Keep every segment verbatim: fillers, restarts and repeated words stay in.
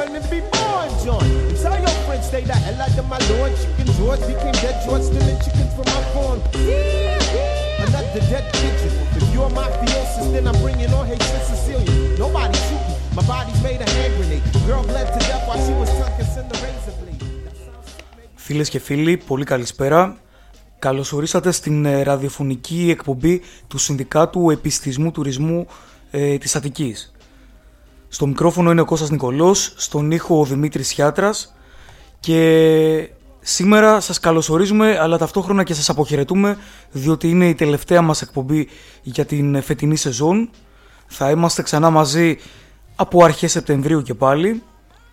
claiming to be born John. Tell your friends stay the hell out of my lord. Chicken George became dead George, stealing chickens from my phone. Another dead pigeon. If you're mafiosis, then I'm bringing on Hey Sis Cecilia. Nobody shoot me. My body's made a hand grenade. Girl bled to death while she was tucking in the razor blade. Φίλες και φίλοι, πολύ καλησπέρα. Καλώς ορίσατε στην ε, ραδιοφωνική εκπομπή του Συνδικάτου Επιστημισμού Τουρισμού ε, της Αττικής. Στο μικρόφωνο είναι ο Κώστας Νικολός, στον ήχο ο Δημήτρης Σιάτρας και σήμερα σας καλωσορίζουμε αλλά ταυτόχρονα και σας αποχαιρετούμε διότι είναι η τελευταία μας εκπομπή για την φετινή σεζόν. Θα είμαστε ξανά μαζί από αρχές Σεπτεμβρίου και πάλι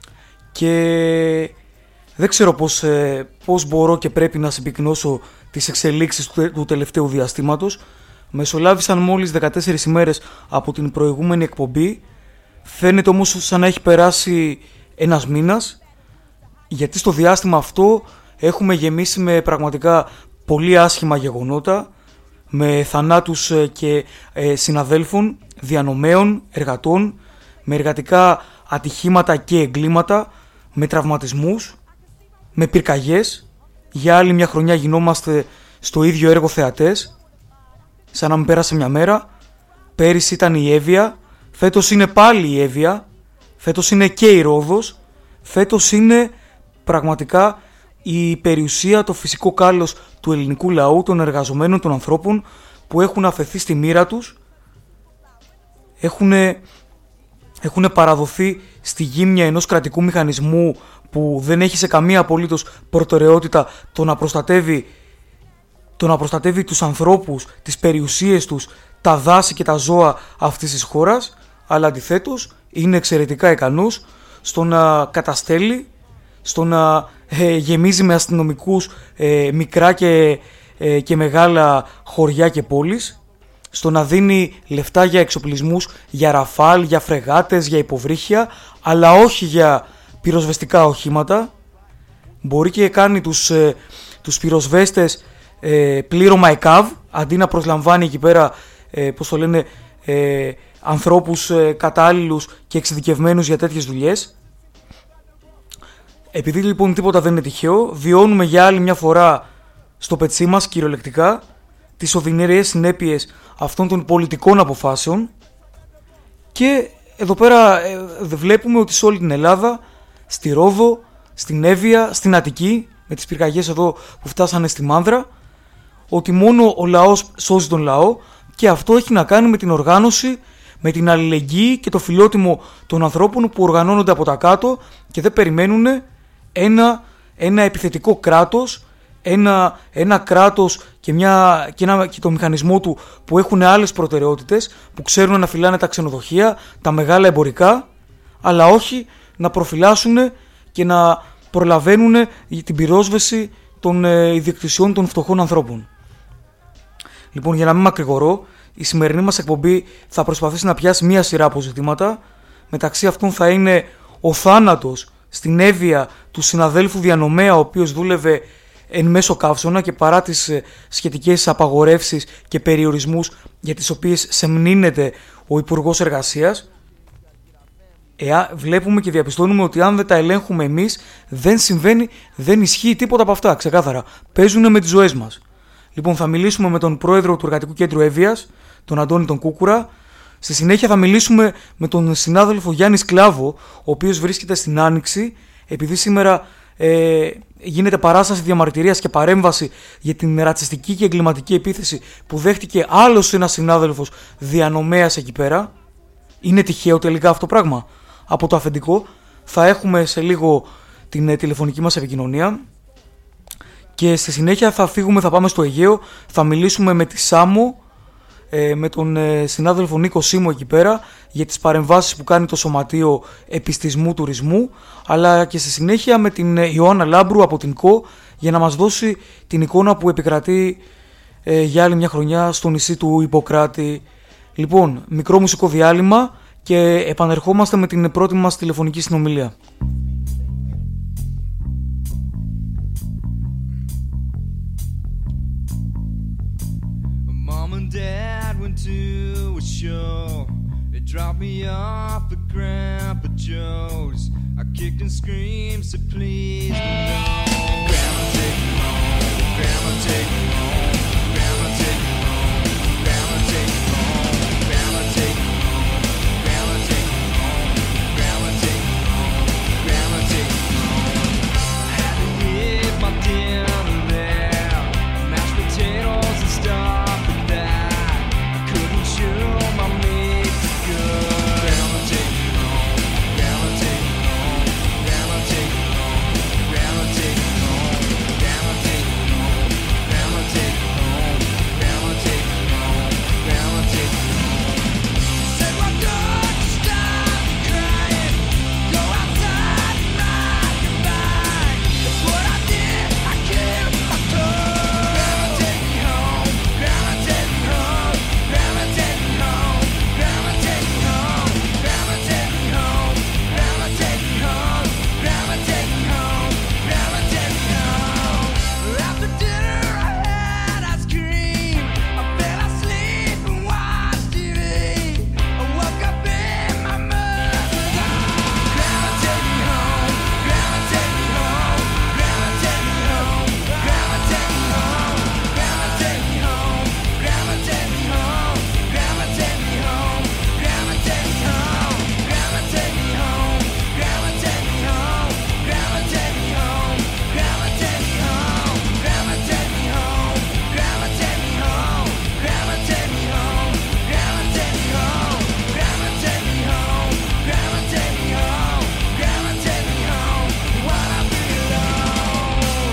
και δεν ξέρω πώς, ε, πώς μπορώ και πρέπει να συμπυκνώσω τις εξελίξεις του, του τελευταίου διαστήματος. Μεσολάβησαν μόλις δεκατέσσερις ημέρες από την προηγούμενη εκπομπή. Φαίνεται όμως σαν να έχει περάσει ένας μήνας, γιατί στο διάστημα αυτό έχουμε γεμίσει με πραγματικά πολύ άσχημα γεγονότα, με θανάτους και ε, συναδέλφων, διανομέων, εργατών, με εργατικά ατυχήματα και εγκλήματα, με τραυματισμούς, με πυρκαγιές. Για άλλη μια χρονιά γινόμαστε στο ίδιο έργο θεατές, σαν να μην πέρασε μια μέρα. Πέρυσι ήταν η Εύβοια, φέτος είναι πάλι η Εύβοια, φέτος είναι και η Ρόδος, φέτος είναι πραγματικά η περιουσία, το φυσικό κάλος του ελληνικού λαού, των εργαζομένων, των ανθρώπων που έχουν αφαιθεί στη μοίρα τους, έχουν, έχουν παραδοθεί στη γύμνια ενός κρατικού μηχανισμού που δεν έχει σε καμία απολύτως προτεραιότητα το να προστατεύει, το να προστατεύει τους ανθρώπους, τις περιουσίες τους, τα δάση και τα ζώα αυτής της χώρας, αλλά αντιθέτως είναι εξαιρετικά ικανός στο να καταστέλει, στο να ε, γεμίζει με αστυνομικούς ε, μικρά και, ε, και μεγάλα χωριά και πόλεις, στο να δίνει λεφτά για εξοπλισμούς, για ραφάλ, για φρεγάτες, για υποβρύχια, αλλά όχι για πυροσβεστικά οχήματα. Μπορεί και κάνει τους, ε, τους πυροσβέστες ε, πλήρωμα ΕΚΑΒ, αντί να προσλαμβάνει εκεί πέρα ε, πώς το λένε, ε, ανθρώπους ε, κατάλληλους και εξειδικευμένους για τέτοιες δουλειές. Επειδή λοιπόν τίποτα δεν είναι τυχαίο, βιώνουμε για άλλη μια φορά στο πετσί μας κυριολεκτικά τις οδυνηρές συνέπειες αυτών των πολιτικών αποφάσεων και εδώ πέρα ε, βλέπουμε ότι σε όλη την Ελλάδα, στη Ρόδο, στην Εύβοια, στην Αττική, με τις πυρκαγιές εδώ που φτάσανε στη Μάνδρα, ότι μόνο ο λαός σώζει τον λαό και αυτό έχει να κάνει με την οργάνωση, με την αλληλεγγύη και το φιλότιμο των ανθρώπων που οργανώνονται από τα κάτω και δεν περιμένουν ένα, ένα επιθετικό κράτος, ένα, ένα κράτος και, μια, και, ένα, και το μηχανισμό του που έχουν άλλες προτεραιότητες, που ξέρουν να φυλάνε τα ξενοδοχεία, τα μεγάλα εμπορικά, αλλά όχι να προφυλάσσουν και να προλαβαίνουν την πυρόσβεση των ε, ιδιοκτησιών των φτωχών ανθρώπων. Λοιπόν, για να μην μακρηγορώ, η σημερινή μας εκπομπή θα προσπαθήσει να πιάσει μία σειρά από ζητήματα. Μεταξύ αυτών θα είναι ο θάνατος στην Εύβοια του συναδέλφου διανομέα, ο οποίος δούλευε εν μέσω καύσωνα και παρά τις σχετικές απαγορεύσεις και περιορισμούς για τις οποίες σεμνύνεται ο Υπουργός Εργασίας. Εά, βλέπουμε και διαπιστώνουμε ότι αν δεν τα ελέγχουμε εμείς, δεν συμβαίνει, δεν ισχύει τίποτα από αυτά, ξεκάθαρα. Παίζουν με τις ζωές μας. Λοιπόν, θα μιλήσουμε με τον πρόεδρο του Εργατικού Κέντρου Εύβοιας, τον Αντώνη τον Κούκουρα. Στη συνέχεια θα μιλήσουμε με τον συνάδελφο Γιάννη Σκλάβο, ο οποίος βρίσκεται στην Άνοιξη, επειδή σήμερα ε, γίνεται παράσταση διαμαρτυρίας και παρέμβαση για την ρατσιστική και εγκληματική επίθεση που δέχτηκε άλλος ένας συνάδελφος διανομέας εκεί πέρα. Είναι τυχαίο τελικά αυτό το πράγμα? Από το αφεντικό θα έχουμε σε λίγο την ε, τηλεφωνική μας επικοινωνία. Και στη συνέχεια θα φύγουμε, θα πάμε στο Αιγαίο, θα μιλήσουμε με τη Σάμο, ε, με τον ε, συνάδελφο Νίκο Σίμο εκεί πέρα, για τις παρεμβάσεις που κάνει το Σωματείο Επιστημισμού Τουρισμού, αλλά και στη συνέχεια με την ε, Ιωάννα Λάμπρου από την ΚΟ, για να μας δώσει την εικόνα που επικρατεί ε, για άλλη μια χρονιά στο νησί του Ιπποκράτη. Λοιπόν, μικρό μουσικό διάλειμμα και επανερχόμαστε με την πρώτη μας τηλεφωνική συνομιλία. Drop me off at Grandpa Joe's. I kicked and screamed, said please no. Grandma take me home, Grandma take me home, Grandma take me home, Grandma take me home, Grandma take me home, Grandma take me home, Grandma take me home, Grandma take me home. I had to eat my dinner there, mashed potatoes and stuff like that. I couldn't chew my meat too good. Grandma take me home, Grandma take me home, Grandma take me home, Grandma take me home, Grandma take me home, Grandma take me home, Grandma take me home, Grandma take me home. Said my daughter, stop crying, go outside and ride your bike. That's what I did, I killed my dog. Grandma take me home, Grandma take me home, Grandma take me home, Grandma take me home, Grandma take me home, Grandma take me home, Grandma take me home, Grandma take me home. After dinner I had ice cream, I fell asleep and watched T V. I woke up in my mother's arms. Grandma take me home, Grandma take me home, Grandma take me home, Grandma take me home, Grandma take me home, Grandma take me home, Grandma take me home, Grandma take me home, Grandma take me home, Grandma take me home, Grandma take me home, Grandma take me home, Grandma take me home, Grandma take me home, Grandma take me home, Grandma take me home, Grandma take me home, Grandma take me home, Grandma take me home, while I be alone.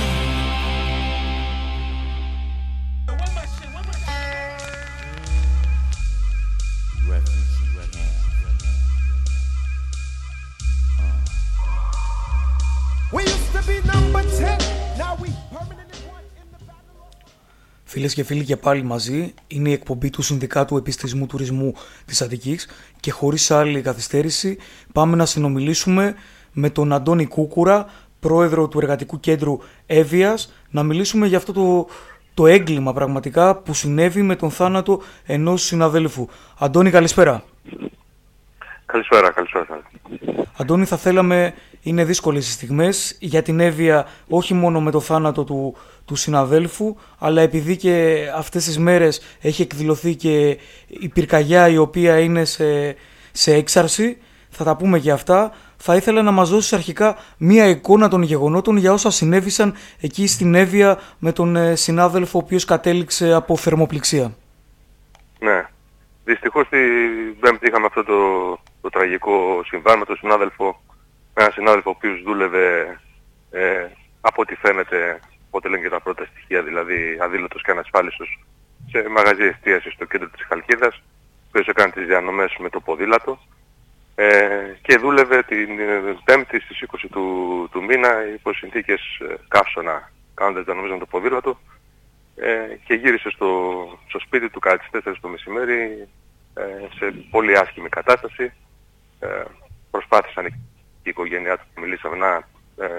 We used to be number ten, now we permanent in one in the battle. Φίλες και φίλοι, και πάλι μαζί είναι η εκπομπή του Συνδικάτου Επιστημισμού Τουρισμού της Αττικής και χωρίς άλλη καθυστέρηση πάμε να συνομιλήσουμε με τον Αντώνη Κούκουρα, πρόεδρο του Εργατικού Κέντρου Εύβοιας, να μιλήσουμε για αυτό το, το έγκλημα πραγματικά που συνέβη με τον θάνατο ενός συναδέλφου. Αντώνη, καλησπέρα. Καλησπέρα, καλησπέρα. Αντώνη, θα θέλαμε, είναι δύσκολες οι στιγμές για την Εύβοια, όχι μόνο με το θάνατο του, του συναδέλφου, αλλά επειδή και αυτές τις μέρες έχει εκδηλωθεί και η πυρκαγιά η οποία είναι σε, σε έξαρση, θα τα πούμε και αυτά. Θα ήθελα να μας δώσεις αρχικά μία εικόνα των γεγονότων για όσα συνέβησαν εκεί στην Εύβοια με τον συνάδελφο ο οποίος κατέληξε από θερμοπληξία. Ναι. Δυστυχώς την Πέμπτη είχαμε αυτό το, το τραγικό συμβάν με τον συνάδελφο, με έναν συνάδελφο ο οποίος δούλευε, ε, από ό,τι φαίνεται, ό,τι λένε και τα πρώτα στοιχεία, δηλαδή αδήλωτος και ανασφάλιστος, σε μαγαζί εστίασης στο κέντρο της Χαλκίδας, ο οποίος έκανε τις διανομές με το ποδήλατο, ε, και δούλευε την ε, Πέμπτη στις είκοσι του, του μήνα υπό συνθήκες ε, καύσωνα, κάνοντας διανομές με το ποδήλατο, ε, και γύρισε στο, στο σπίτι του κατά τις τέσσερις το μεσημέρι, ε, σε πολύ άσχημη κατάσταση. Ε, προσπάθησαν η οικογένειά του, μιλήσαμε, να ε,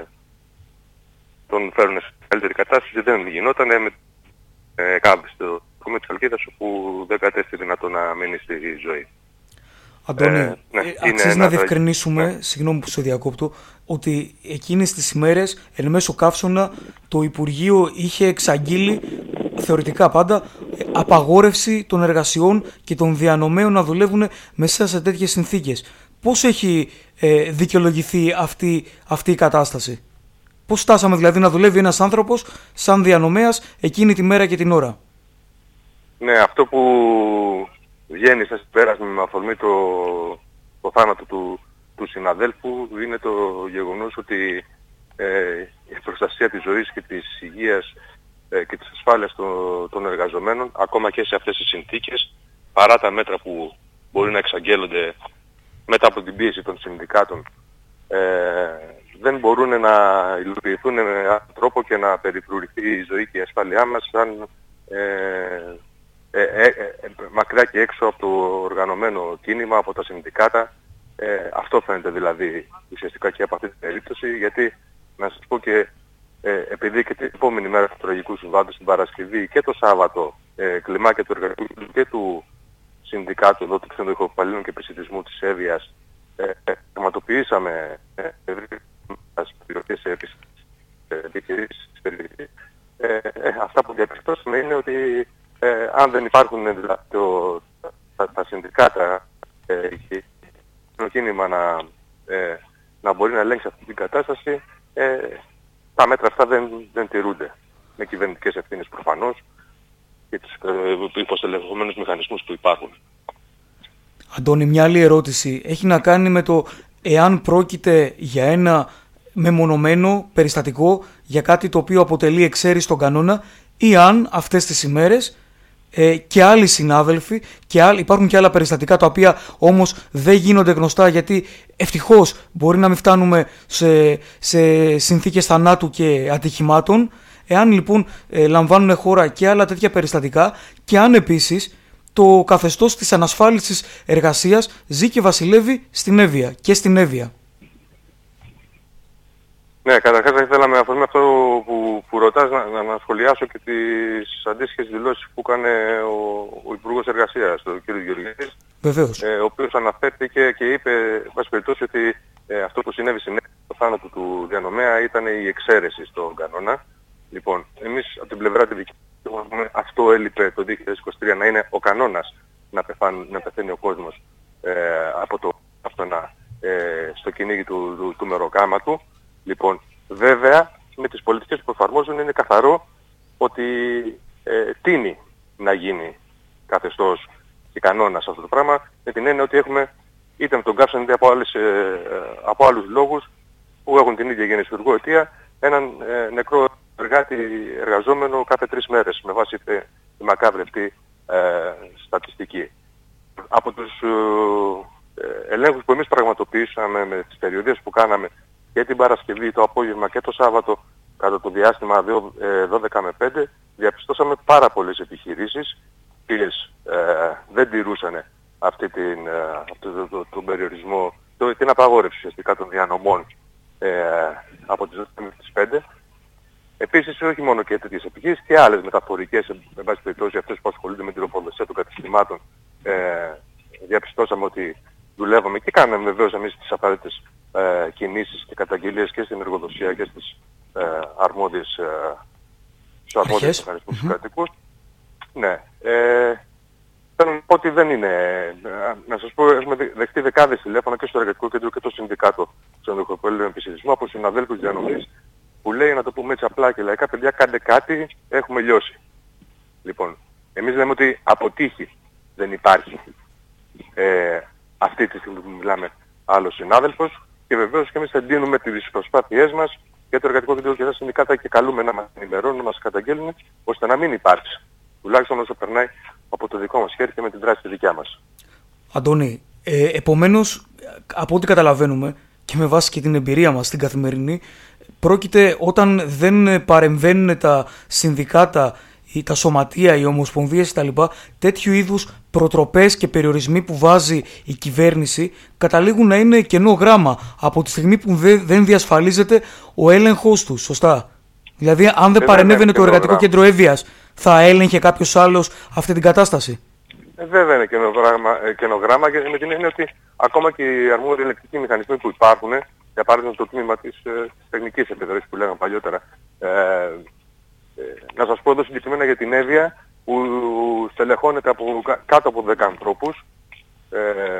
τον φέρουν σε καλύτερη κατάσταση, δεν γινόταν, με ε, κάμπη στο κομμάτι της Χαλκίδας, όπου δεν κατέστη δυνατό να μείνει στη ζωή. Αντώνη, ε, ναι, ε, αξίζει να διευκρινίσουμε, ναι, συγγνώμη που σε διακόπτω, ότι εκείνες τις ημέρες, εν μέσω καύσωνα, το Υπουργείο είχε εξαγγείλει, θεωρητικά πάντα, απαγόρευση των εργασιών και των διανομέων να δουλεύουν μέσα σε τέτοιες συνθήκες. Πώς έχει ε, δικαιολογηθεί αυτή, αυτή η κατάσταση? Πώς φτάσαμε δηλαδή να δουλεύει ένας άνθρωπος σαν διανομέας εκείνη τη μέρα και την ώρα? Ναι, αυτό που βγαίνει σαν συμπέρασμα με αφορμή το, το θάνατο του, του συναδέλφου είναι το γεγονός ότι ε, η προστασία της ζωής και της υγείας ε, και της ασφάλειας των, των εργαζομένων, ακόμα και σε αυτές τις συνθήκες, παρά τα μέτρα που μπορεί να εξαγγέλλονται μετά από την πίεση των συνδικάτων, ε, δεν μπορούν να υλοποιηθούν με έναν τρόπο και να περιφρουρηθεί η ζωή και η ασφάλειά μας σαν ε, ε, ε, ε, μακριά και έξω από το οργανωμένο κίνημα, από τα συνδικάτα. Ε, αυτό φαίνεται δηλαδή ουσιαστικά και από αυτή την περίπτωση, γιατί να σας πω και ε, επειδή και την επόμενη μέρα του τραγικού συμβάντος, την Παρασκευή και το Σάββατο, ε, κλιμάκια του εργατικού και του συνδικάτου εδώ του ξενοδοχείου και επισητισμού της Εύβοιας πραγματοποιήσαμε περιοχές επιχειρήσεις της περιοχής. Ε, ε, αυτά που διαπιστώσαμε είναι ότι ε, αν δεν υπάρχουν δηλαδή, το, τα, τα συνδικάτα ε, και το κίνημα να, ε, να μπορεί να ελέγξει αυτή την κατάσταση, ε, τα μέτρα αυτά δεν, δεν τηρούνται με κυβερνητικές ευθύνες προφανώς και τους ε, υποστελεχωμένους μηχανισμούς που υπάρχουν. Αντώνη, μια άλλη ερώτηση έχει να κάνει με το εάν πρόκειται για ένα μεμονωμένο περιστατικό, για κάτι το οποίο αποτελεί εξαίρεση στον κανόνα, ή αν αυτές τις ημέρες ε, και άλλοι συνάδελφοι και άλλοι, υπάρχουν και άλλα περιστατικά τα οποία όμως δεν γίνονται γνωστά, γιατί ευτυχώς μπορεί να μην φτάνουμε σε, σε συνθήκες θανάτου και ατυχημάτων, εάν λοιπόν ε, λαμβάνουν χώρα και άλλα τέτοια περιστατικά και αν επίσης το καθεστώς της ανασφάλισης εργασίας ζει και βασιλεύει στην Εύβοια και στην Εύβοια. Ναι, καταρχάς θα ήθελα με αφορμή αυτό που, που ρωτάς να, να, να σχολιάσω και τις αντίστοιχες δηλώσεις που έκανε ο, ο Υπουργός Εργασίας, ο κ. Γεωργιάδης, Βεβαίως. Ε, ο οποίος αναφέρθηκε και είπε, βάση περιπτώσει, ότι ε, αυτό που συνέβη στην Εύβοια, το θάνατο του διανομέα, ήταν η εξαίρεση στον κανόνα. Λοιπόν, εμείς από την πλευρά τη δική μας, αυτό έλειπε το δύο χιλιάδες είκοσι τρία να είναι ο κανόνας να, πεθάνει, να πεθαίνει ο κόσμος ε, από το αυτό να, ε, στο κυνήγι του, του, του μεροκάματου. Λοιπόν, βέβαια, με τις πολιτικές που εφαρμόζουν είναι καθαρό ότι ε, τείνει να γίνει καθεστώς και κανόνας αυτό το πράγμα, με την έννοια ότι έχουμε είτε με τον κάψαν είτε από, άλλες, ε, από άλλους λόγους που έχουν την ίδια γενεσιουργό αιτία, έναν ε, νεκρό εργάτη εργαζόμενο κάθε τρεις μέρες, με βάση τη, τη μακάβρεπτη ε, στατιστική. Από τους ε, ελέγχους που εμείς πραγματοποιήσαμε με τις περιοδίες που κάναμε και την Παρασκευή, το απόγευμα και το Σάββατο, κατά το διάστημα δώδεκα με πέντε, διαπιστώσαμε πάρα πολλές επιχειρήσεις, οι οποίες ε, δεν τηρούσαν αυτή την, ε, αυτό το, το, τον περιορισμό, το, την απαγόρευση ουσιαστικά των διανομών ε, από τις δώδεκα μέχρι τις πέντε. Επίσης, όχι μόνο και τέτοιες επιχειρήσεις, και άλλες μεταφορικές, με βάση περιπτώσει αυτές που ασχολούνται με την τροφοδοσία των καταστημάτων, ε, διαπιστώσαμε ότι δουλεύαμε και κάναμε βεβαίως εμείς τις απαραίτητες ε, κινήσεις και καταγγελίες και στην εργοδοσία και στις ε, αρμόδιες, ε, στους αρμόδιους μηχανισμούς mm-hmm. κρατικούς. Ναι. Ε, θέλω να πω ότι δεν είναι... Να σας πω, έχουμε δεχτεί δεκάδες τηλέφωνα και στο Εργατικό Κέντρο και το Συνδικάτο του Ενδοχοπολίου Επισητισμού από συναδέλφους διανομής που λέει, να το πούμε έτσι απλά και λαϊκά, παιδιά, κάντε κάτι, έχουμε λιώσει. Λοιπόν, εμείς λέμε ότι αποτύχει δεν υπάρχει ε, αυτή τη στιγμή που μιλάμε άλλος συνάδελφος, και βεβαίως και εμείς εντείνουμε τις προσπάθειές μας για το Εργατικό Κέντρο και τα συνδικάτα και καλούμε να μας ενημερώνουν, να μας καταγγέλνουν, ώστε να μην υπάρξει. Τουλάχιστον όσο περνάει από το δικό μας χέρι και με την δράση τη δικιά μας. Αντώνη, ε, επομένως, από ό,τι καταλαβαίνουμε και με βάση και την εμπειρία μας στην καθημερινή, πρόκειται όταν δεν παρεμβαίνουν τα συνδικάτα, τα σωματεία, οι ομοσπονδίες κτλ., τέτοιου είδους προτροπές και περιορισμοί που βάζει η κυβέρνηση καταλήγουν να είναι κενό γράμμα από τη στιγμή που δεν διασφαλίζεται ο έλεγχος τους. Σωστά. Δηλαδή, αν δεν παρενέβαινε το Εργατικό γράμμα. Κέντρο Εύβοιας, θα έλεγχε κάποιος άλλος αυτή την κατάσταση. Ε, βέβαια είναι κενό γράμμα, και με την έννοια ότι ακόμα και οι αρμόδιοι ελεκτικοί μηχανισμοί που υπάρχουν, για παράδειγμα το τμήμα της, ε, της τεχνικής επιδράσης που λέγαμε παλιότερα, ε, ε, να σας πω εδώ συγκεκριμένα για την Εύβοια, που στελεχώνεται από, κάτω από δέκα ανθρώπους, ε,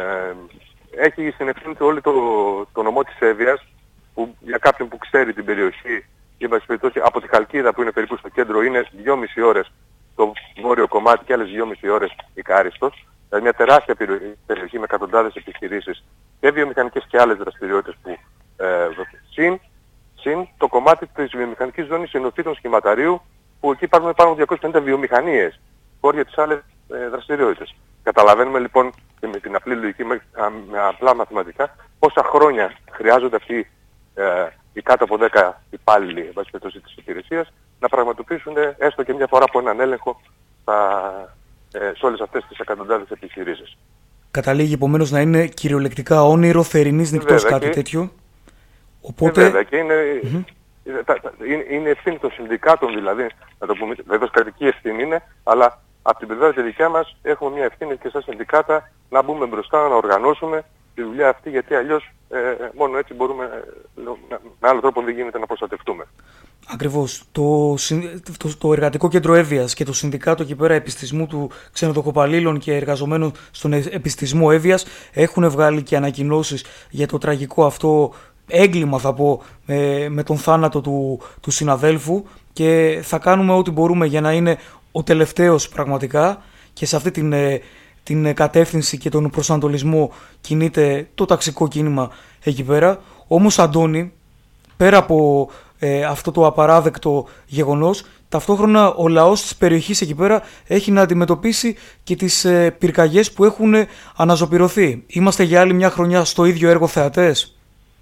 έχει στην ευθύνη του όλο το, το νομό της Εύβοιας, που για κάποιον που ξέρει την περιοχή, από τη Χαλκίδα που είναι περίπου στο κέντρο, είναι δυόμιση ώρες το βόρειο κομμάτι και άλλες δυόμιση ώρες η Κάριστος, δηλαδή μια τεράστια περιοχή με εκατοντάδες επιχειρήσεις και βιομηχανικές και άλλες δραστηριότητες που ε, συν, συν το κομμάτι της βιομηχανικής ζώνης ενωτήτων σχηματαρίου, που εκεί υπάρχουν πάνω από διακόσιες πενήντα βιομηχανίες, χώρια τις άλλες ε, δραστηριότητες. Καταλαβαίνουμε λοιπόν και με την απλή λογική, με, με απλά μαθηματικά, πόσα χρόνια χρειάζονται αυτοί ε, οι κάτω από δέκα υπάλληλοι της υπηρεσίας να πραγματοποιήσουν έστω και μια φορά από έναν έλεγχο στα, ε, σε όλες αυτές τις εκατοντάδες επιχειρήσεις. Καταλήγει επομένως να είναι κυριολεκτικά όνειρο θερινής νυχτός κάτι και... τέτοιο. Οπότε... Ε, βέβαια, και είναι, mm-hmm. είναι, είναι ευθύνη των συνδικάτων, δηλαδή, να το πούμε, βέβαια κρατική ευθύνη είναι, αλλά από την πλευρά τη δικιά μας έχουμε μια ευθύνη και στα συνδικάτα να μπούμε μπροστά, να οργανώσουμε τη δουλειά αυτή, γιατί αλλιώς ε, μόνο έτσι μπορούμε, ε, με άλλο τρόπο δεν γίνεται να προστατευτούμε. Ακριβώς. Το, το, το Εργατικό Κέντρο Εύβοιας και το Συνδικάτο εκεί πέρα επιστισμού του ξενοδοχοπαλλήλων και εργαζομένων στον επιστισμό Εύβοιας έχουν βγάλει και ανακοινώσεις για το τραγικό αυτό έγκλημα, θα πω, με, με τον θάνατο του, του συναδέλφου, και θα κάνουμε ό,τι μπορούμε για να είναι ο τελευταίος πραγματικά, και σε αυτή την, την κατεύθυνση και τον προσανατολισμό κινείται το ταξικό κίνημα εκεί πέρα. Όμως, Αντώνη, πέρα από ε, αυτό το απαράδεκτο γεγονός, ταυτόχρονα ο λαός της περιοχής εκεί πέρα έχει να αντιμετωπίσει και τις ε, πυρκαγιές που έχουν αναζωπυρωθεί. Είμαστε για άλλη μια χρονιά στο ίδιο έργο θεατές.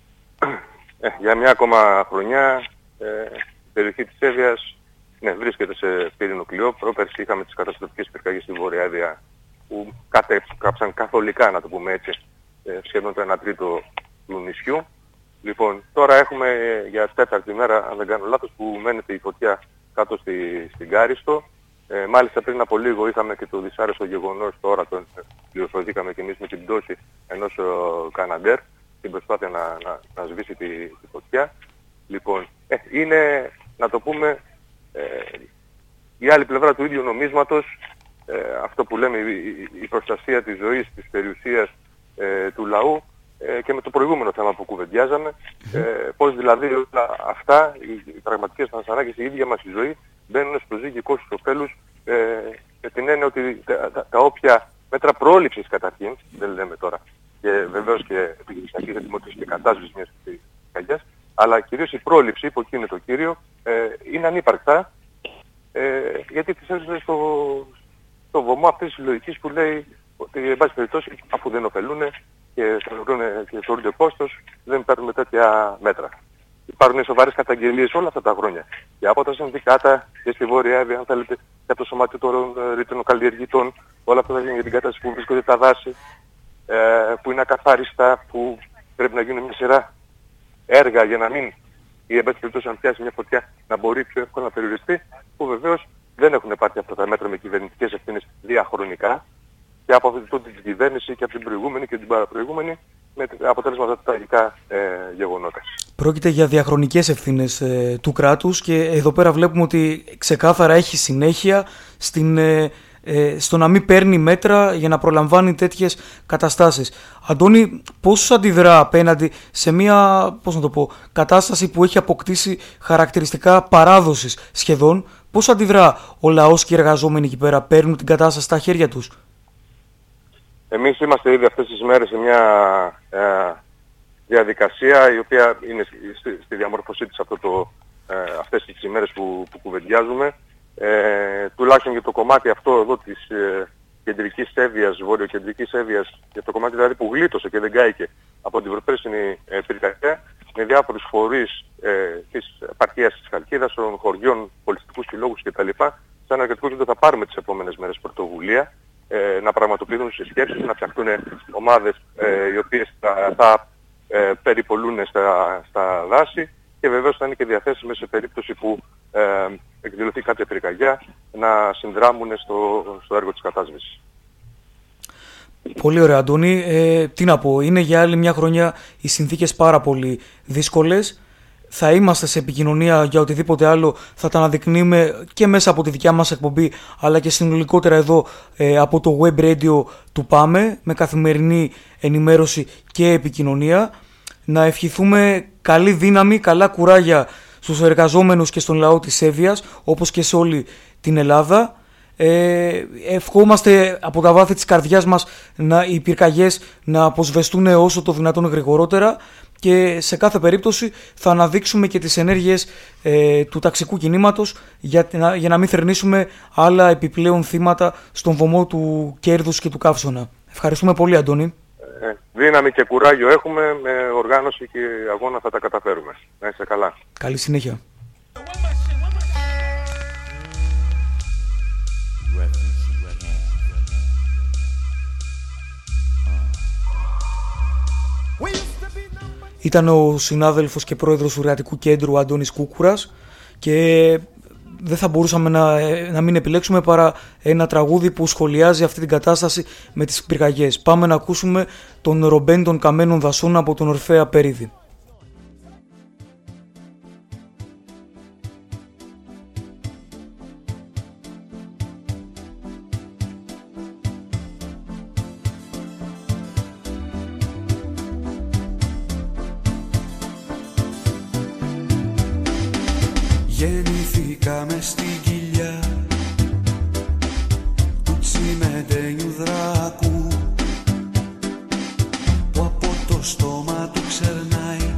Ε, για μια ακόμα χρονιά ε, η περιοχή της Εύβοιας, ναι, βρίσκεται σε πύρινο κλειό. Πρόπερση είχαμε τις καταστροφικές πυρκαγιές στη Βόρεια Εύβοια που κάψαν καθολικά, να το πούμε έτσι, ε, σχεδόν το ένα τρίτο του νησιού. Λοιπόν, τώρα έχουμε ε, για τέταρτη μέρα, αν δεν κάνω λάθος, που μένεται η φωτιά κάτω στη, στην Κάριστο. Ε, μάλιστα πριν από λίγο είχαμε και το δυσάρεστο γεγονός, τώρα το πληροφορηθήκαμε και εμείς με την πτώση ενός ε, Καναντέρ, την προσπάθεια να, να, να σβήσει τη, τη φωτιά. Λοιπόν, ε, είναι, να το πούμε, ε, η άλλη πλευρά του ίδιου νομίσματος, ε, αυτό που λέμε η, η προστασία της ζωής, της περιουσίας ε, του λαού, ε, και με το προηγούμενο θέμα που κουβεντιάζαμε, ε, πώς δηλαδή όλα αυτά, οι, οι πραγματικές μας ανάγκες, η ίδια μας η ζωή, μπαίνουν στο ζύγι κόστους ωφέλους, ε, με την έννοια ότι τα, τα, τα όποια μέτρα πρόληψης καταρχήν, δεν λέμε τώρα, και βεβαίως και επιχειρησιακή δημοτική και κατάσβηση μιας πυρκαγιάς, αλλά κυρίως η πρόληψη, που εκεί είναι το κύριο, ε, είναι ανύπαρκτα, ε, γιατί τις έζησε στο, στο βωμό αυτής της λογικής που λέει ότι, εν πάση περιπτώσει, αφού δεν ωφελούν και θεωρούνται κόστος, δεν παίρνουμε τέτοια μέτρα. Υπάρχουν σοβαρές καταγγελίες όλα αυτά τα χρόνια. Και από τα συνδικάτα και στη Βόρεια Εύβοια, αν θέλετε, και από το Σωματείο των Ρητρινοκαλλιεργητών, όλα αυτά για την κατάσταση που βρίσκονται τα δάση, ε, που είναι ακαθάριστα, που πρέπει να γίνουν μια σειρά έργα για να μην, ή εν πάση περιπτώσει, αν πιάσει μια φωτιά, να μπορεί πιο εύκολα να περιοριστεί, που βεβαίως δεν έχουν πάρθει αυτά τα μέτρα με κυβερνητικές ευθύνες διαχρονικά, και από αυτή την κυβέρνηση και από την προηγούμενη και την παραπροηγούμενη, με αποτέλεσμα αυτά τα τραγικά ε, γεγονότα. Πρόκειται για διαχρονικές ευθύνες ε, του κράτους, και εδώ πέρα βλέπουμε ότι ξεκάθαρα έχει συνέχεια στην, ε, ε, στο να μην παίρνει μέτρα για να προλαμβάνει τέτοιες καταστάσεις. Αντώνη, πώς αντιδρά απέναντι σε μια, πώς να το πω, κατάσταση που έχει αποκτήσει χαρακτηριστικά παράδοσης σχεδόν, πώς αντιδρά ο λαός και οι εργαζόμενοι εκεί πέρα, παίρνουν την κατάσταση στα χέρια τους? Εμείς είμαστε ήδη αυτές τις μέρες σε μια ε, διαδικασία η οποία είναι στη, στη διαμόρφωσή της αυτό το, ε, αυτές τις ημέρες που, που κουβεντιάζουμε. Ε, τουλάχιστον για το κομμάτι αυτό εδώ της ε, κεντρικής Εύβοιας, βορειοκεντρικής Εύβοιας, για το κομμάτι δηλαδή που γλίτωσε και δεν κάηκε από την προπέρσινη ε, πυρκαγιά, με διάφορους φορείς ε, της επαρχίας της Χαλκίδας, των χωριών, πολιτιστικούς συλλόγους κτλ. Σαν εργατικό κέντρο θα πάρουμε τις επόμενες μέρες πρωτοβουλία, ε, να πραγματοποιηθούν συσκέψεις, να φτιαχτούν ομάδες ε, οι οποίες θα, θα ε, περιπολούν στα, στα δάση, και βεβαίως θα είναι και διαθέσιμες σε περίπτωση που ε, εκδηλωθεί κάποια πυρκαγιά να συνδράμουν στο, στο έργο της κατάσβεσης. Πολύ ωραία, Αντώνη. Ε, τι να πω, είναι για άλλη μια χρονιά οι συνθήκες πάρα πολύ δύσκολες. Θα είμαστε σε επικοινωνία για οτιδήποτε άλλο, θα τα αναδεικνύουμε και μέσα από τη δικιά μας εκπομπή, αλλά και συνολικότερα εδώ ε, από το web radio του ΠΑΜΕ, με καθημερινή ενημέρωση και επικοινωνία. Να ευχηθούμε καλή δύναμη, καλά κουράγια στους εργαζόμενους και στον λαό της Εύβοιας, όπως και σε όλη την Ελλάδα. Ε, ευχόμαστε από τα βάθη της καρδιάς μας να, οι πυρκαγιές να αποσβεστούν όσο το δυνατόν γρηγορότερα, και σε κάθε περίπτωση θα αναδείξουμε και τις ενέργειες ε, του ταξικού κινήματος για, για, για να μην θερνήσουμε άλλα επιπλέον θύματα στον βωμό του κέρδους και του καύσωνα. Ευχαριστούμε πολύ, Αντώνη. Ε, δύναμη και κουράγιο έχουμε, με οργάνωση και αγώνα θα τα καταφέρουμε. Να είστε καλά. Καλή συνέχεια. Ήταν ο συνάδελφος και πρόεδρος του Εργατικού Κέντρου Αντώνης Κούκουρας, και δεν θα μπορούσαμε να, να μην επιλέξουμε παρά ένα τραγούδι που σχολιάζει αυτή την κατάσταση με τις πυρκαγιές. Πάμε να ακούσουμε τον Ρομπέν των Καμένων Δασών από τον Ορφέα Περίδη. Γεννηθήκαμε στην κοιλιά του τσιμεντένιου δράκου που από το στόμα του ξερνάει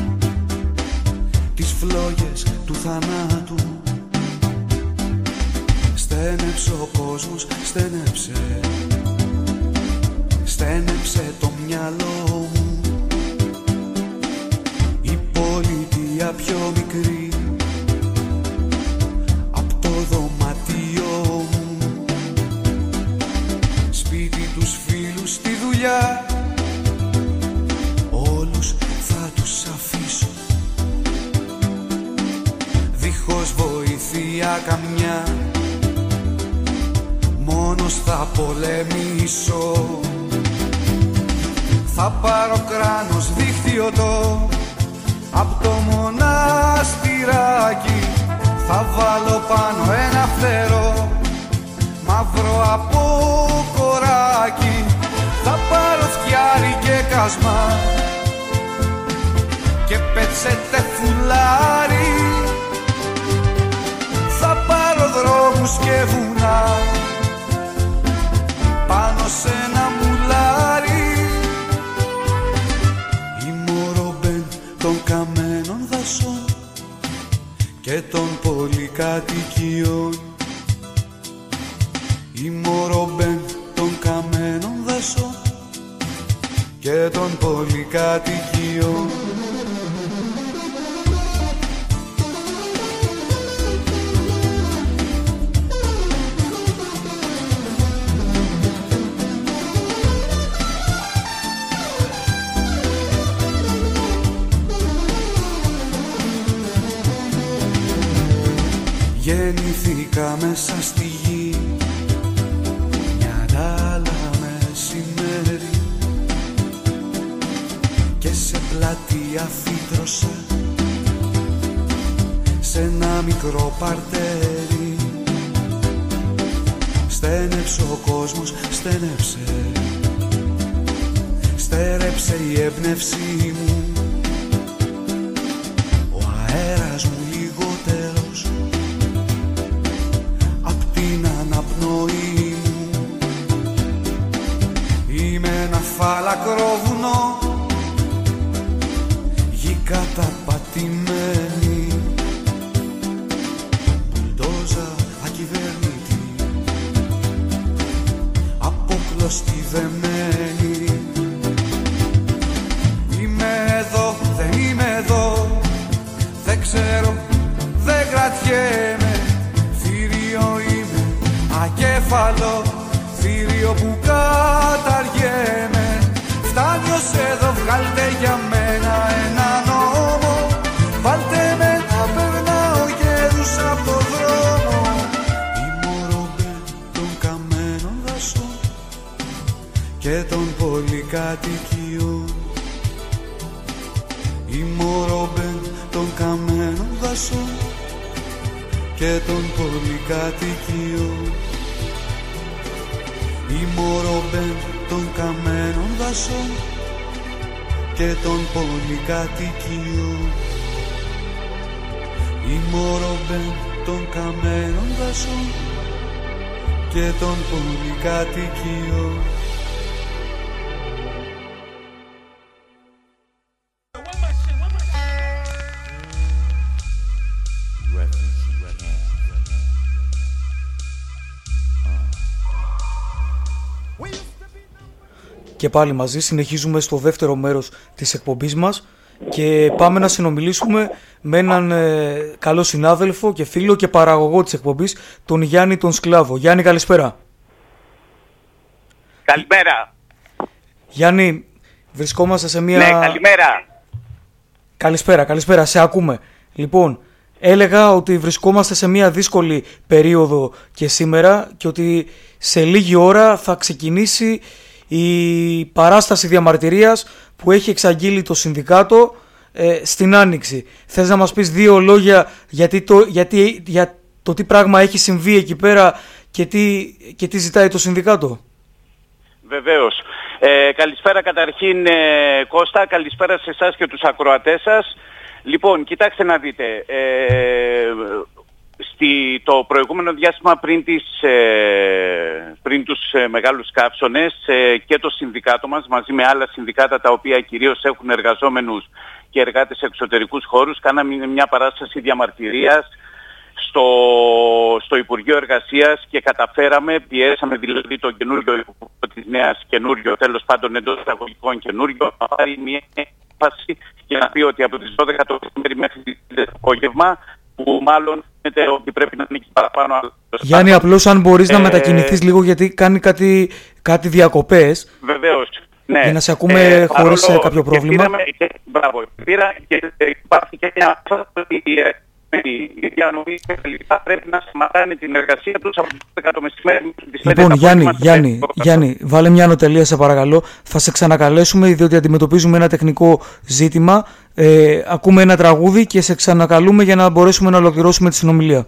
τις φλόγες του θανάτου. Στένεψε ο κόσμος, στένεψε, στένεψε το μυαλό μου. Η πολιτεία πιο μικρή δωμάτιό μου, σπίτι τους φίλους στη δουλειά, όλους θα τους αφήσω, δίχως βοήθεια καμιά, μόνος θα πολεμήσω. Θα πάρω κράνος δίχτυωτό απ' το μοναστηράκι, θα βάλω πάνω ένα φτερό μαύρο από κοράκι. Θα πάρω φτιάρι και κασμά και πετσέτε φουλάρι. Θα πάρω δρόμους και βουνά πάνω σε ένα μουλάρι. Είμαι ο Ρομπέν των Καμένων Δασών και των πολυκατοικιών. Είμαι ο Ρομπέν των Καμένων Δασών και των πολυκατοικιών. Γεννηθήκα μέσα στη γη μια άλλα μεσημέρι και σε πλατεία φύτρωσα σε ένα μικρό παρτέρι. Στένεψε ο κόσμος, στένεψε, στέρεψε η έμπνευσή μου. Ο αέρας μου λιγότερος απ' την αναπνοή μου. Είμαι ένα φάλακρο βουνό, γη καταπατημένη, μπουλντόζα ακυβερνήτη, απόκλωστη δεμένη. Είμαι εδώ, δεν είμαι εδώ, δεν ξέρω, δεν κρατιέμαι. Θηρίο είμαι, ακέφαλο, θηρίο που καταργέμαι. Φτάνει ως εδώ, βγάλτε για μένα ένα νόμο, βάλτε με να περνάω γέρους απ' το δρόμο. Είμαι ο Ρομπέν των Καμένων Δασών και των πολυκατοικιών. Είμαι ο Ρομπέν των Καμένων Δασών και των πολυκατοικιών. Είμαι ο Ρομπέν των Καμένων Δασών και των πολυκατοικιών. Είμαι ο Ρομπέν των Καμένων Δασών και των πολυκατοικιών. Και πάλι μαζί συνεχίζουμε στο δεύτερο μέρος της εκπομπής μας και πάμε να συνομιλήσουμε με έναν ε, καλό συνάδελφο και φίλο και παραγωγό της εκπομπής, τον Γιάννη τον Σκλάβο. Γιάννη, καλησπέρα. Καλημέρα. Γιάννη, βρισκόμαστε σε μια... Ναι, καλημέρα. Καλησπέρα, καλησπέρα, σε ακούμε. Λοιπόν, έλεγα ότι βρισκόμαστε σε μια δύσκολη περίοδο και σήμερα και ότι σε λίγη ώρα θα ξεκινήσει η παράσταση διαμαρτυρίας που έχει εξαγγείλει το Συνδικάτο ε, στην Άνοιξη. Θες να μας πεις δύο λόγια γιατί το, γιατί, για το τι πράγμα έχει συμβεί εκεί πέρα και τι, και τι ζητάει το Συνδικάτο? Βεβαίως. Ε, καλησπέρα καταρχήν ε, Κώστα, καλησπέρα σε εσάς και τους ακροατές σας. Λοιπόν, κοιτάξτε να δείτε, ε, στη, το προηγούμενο διάστημα πριν, τις, ε, πριν τους ε, μεγάλους καύσονες ε, και το συνδικάτο μας μαζί με άλλα συνδικάτα τα οποία κυρίως έχουν εργαζόμενους και εργάτες σε εξωτερικούς χώρους, κάναμε μια παράσταση διαμαρτυρίας στο, στο Υπουργείο Εργασίας και καταφέραμε, πιέσαμε δηλαδή το καινούριο Υπουργείο της Νέας, καινούριο τέλος πάντων εντός εισαγωγικών καινούριο, να πάρει μια έμφαση και να πει ότι από τις δώδεκα το μεσημέρι μέχρι το απόγευμα, που μάλλον είναι ότι πρέπει να είναι και παραπάνω. Γιάννη, απλώς αν μπορείς ε... να μετακινηθείς λίγο, γιατί κάνει κάτι, κάτι διακοπές. Βεβαίως. Ναι. Για να σε ακούμε ε, χωρίς παρόλο, κάποιο πρόβλημα. Πήραμε, και, μπράβο, πήρα και υπάρχει και μια η διανομή πρέπει να σταματάνε την εργασία τους από τις δώδεκα το μεσημέρι. Λοιπόν, Γιάννη, Γιάννη, Γιάννη, βάλε μια ανωτελεία σε παρακαλώ. Θα σε ξανακαλέσουμε διότι αντιμετωπίζουμε ένα τεχνικό ζήτημα. Ε, ακούμε ένα τραγούδι και σε ξανακαλούμε για να μπορέσουμε να ολοκληρώσουμε τη συνομιλία.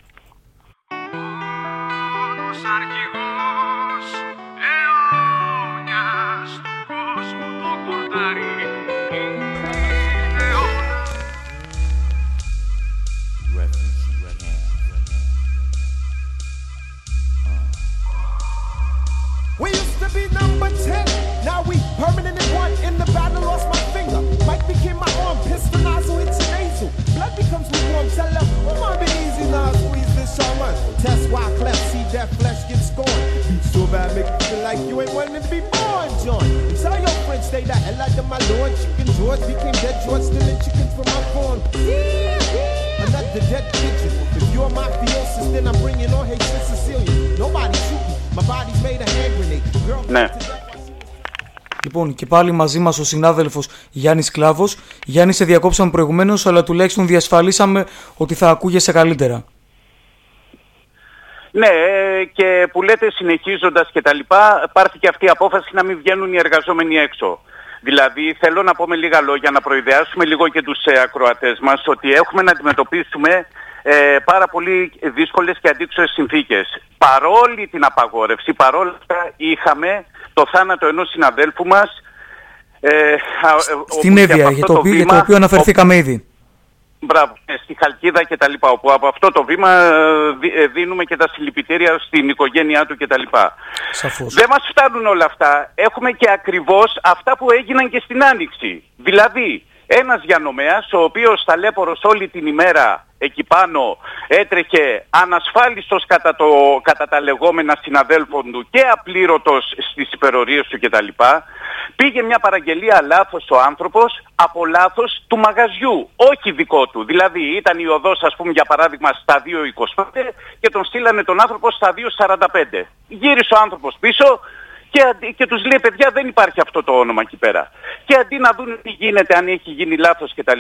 We used to be number ten, now we permanent in one. In the battle, lost my finger. Mike became my arm, pistol nozzle, it's a nasal. Blood becomes lukewarm, tell them, oh, my be easy now, squeeze this shaman. Test why cleft, see that flesh get scorned. You so bad, make you feel like you ain't wanting to be born, John. And tell your friends, stay the hell out of my lord. Chicken George became dead George, stealing chickens from my farm. Yeah, another dead pigeon. If you're my mafiosis, then I'm bringing on Haitian Sicilian. Nobody shoot me. Ναι. Λοιπόν, και πάλι μαζί μας ο συνάδελφος Γιάννης Κλάβος. Γιάννη, σε διακόψαμε προηγουμένως, αλλά τουλάχιστον διασφαλίσαμε ότι θα ακούγεσαι καλύτερα. Ναι, και που λέτε συνεχίζοντας και τα λοιπά, υπάρχει και αυτή η απόφαση να μην βγαίνουν οι εργαζόμενοι έξω. Δηλαδή, θέλω να πω με λίγα λόγια, να προειδεάσουμε λίγο και τους ε, ακροατές μας, ότι έχουμε να αντιμετωπίσουμε Ε, πάρα πολύ δύσκολες και αντίξωες συνθήκες. Παρόλη την απαγόρευση, παρόλα αυτά είχαμε το θάνατο ενός συναδέλφου μας ε, στην Εύβοια, για το, το, βήμα, το οποίο αναφερθήκαμε ο... ήδη. Μπράβο, στη Χαλκίδα και τα λοιπά, όπου από αυτό το βήμα δίνουμε και τα συλληπιτήρια στην οικογένειά του και τα λοιπά. Σαφώς. Δεν μας φτάνουν όλα αυτά. Έχουμε και ακριβώς αυτά που έγιναν και στην Άνοιξη. Δηλαδή, ένας διανομέας, ο οποίος ταλέπορος όλη την ημέρα εκεί πάνω έτρεχε ανασφάλιστος κατά, το, κατά τα λεγόμενα συναδέλφων του και απλήρωτος στις υπερορίες του κτλ. Πήγε μια παραγγελία λάθος ο άνθρωπος από λάθος του μαγαζιού, όχι δικό του. Δηλαδή ήταν η οδός, ας πούμε, για παράδειγμα στα δύο είκοσι πέντε και τον στείλανε τον άνθρωπο στα δύο σαράντα πέντε. Γύρισε ο άνθρωπος πίσω και, και τους λέει, παιδιά, δεν υπάρχει αυτό το όνομα εκεί πέρα. Και αντί να δουν τι γίνεται, αν έχει γίνει λάθος κτλ.,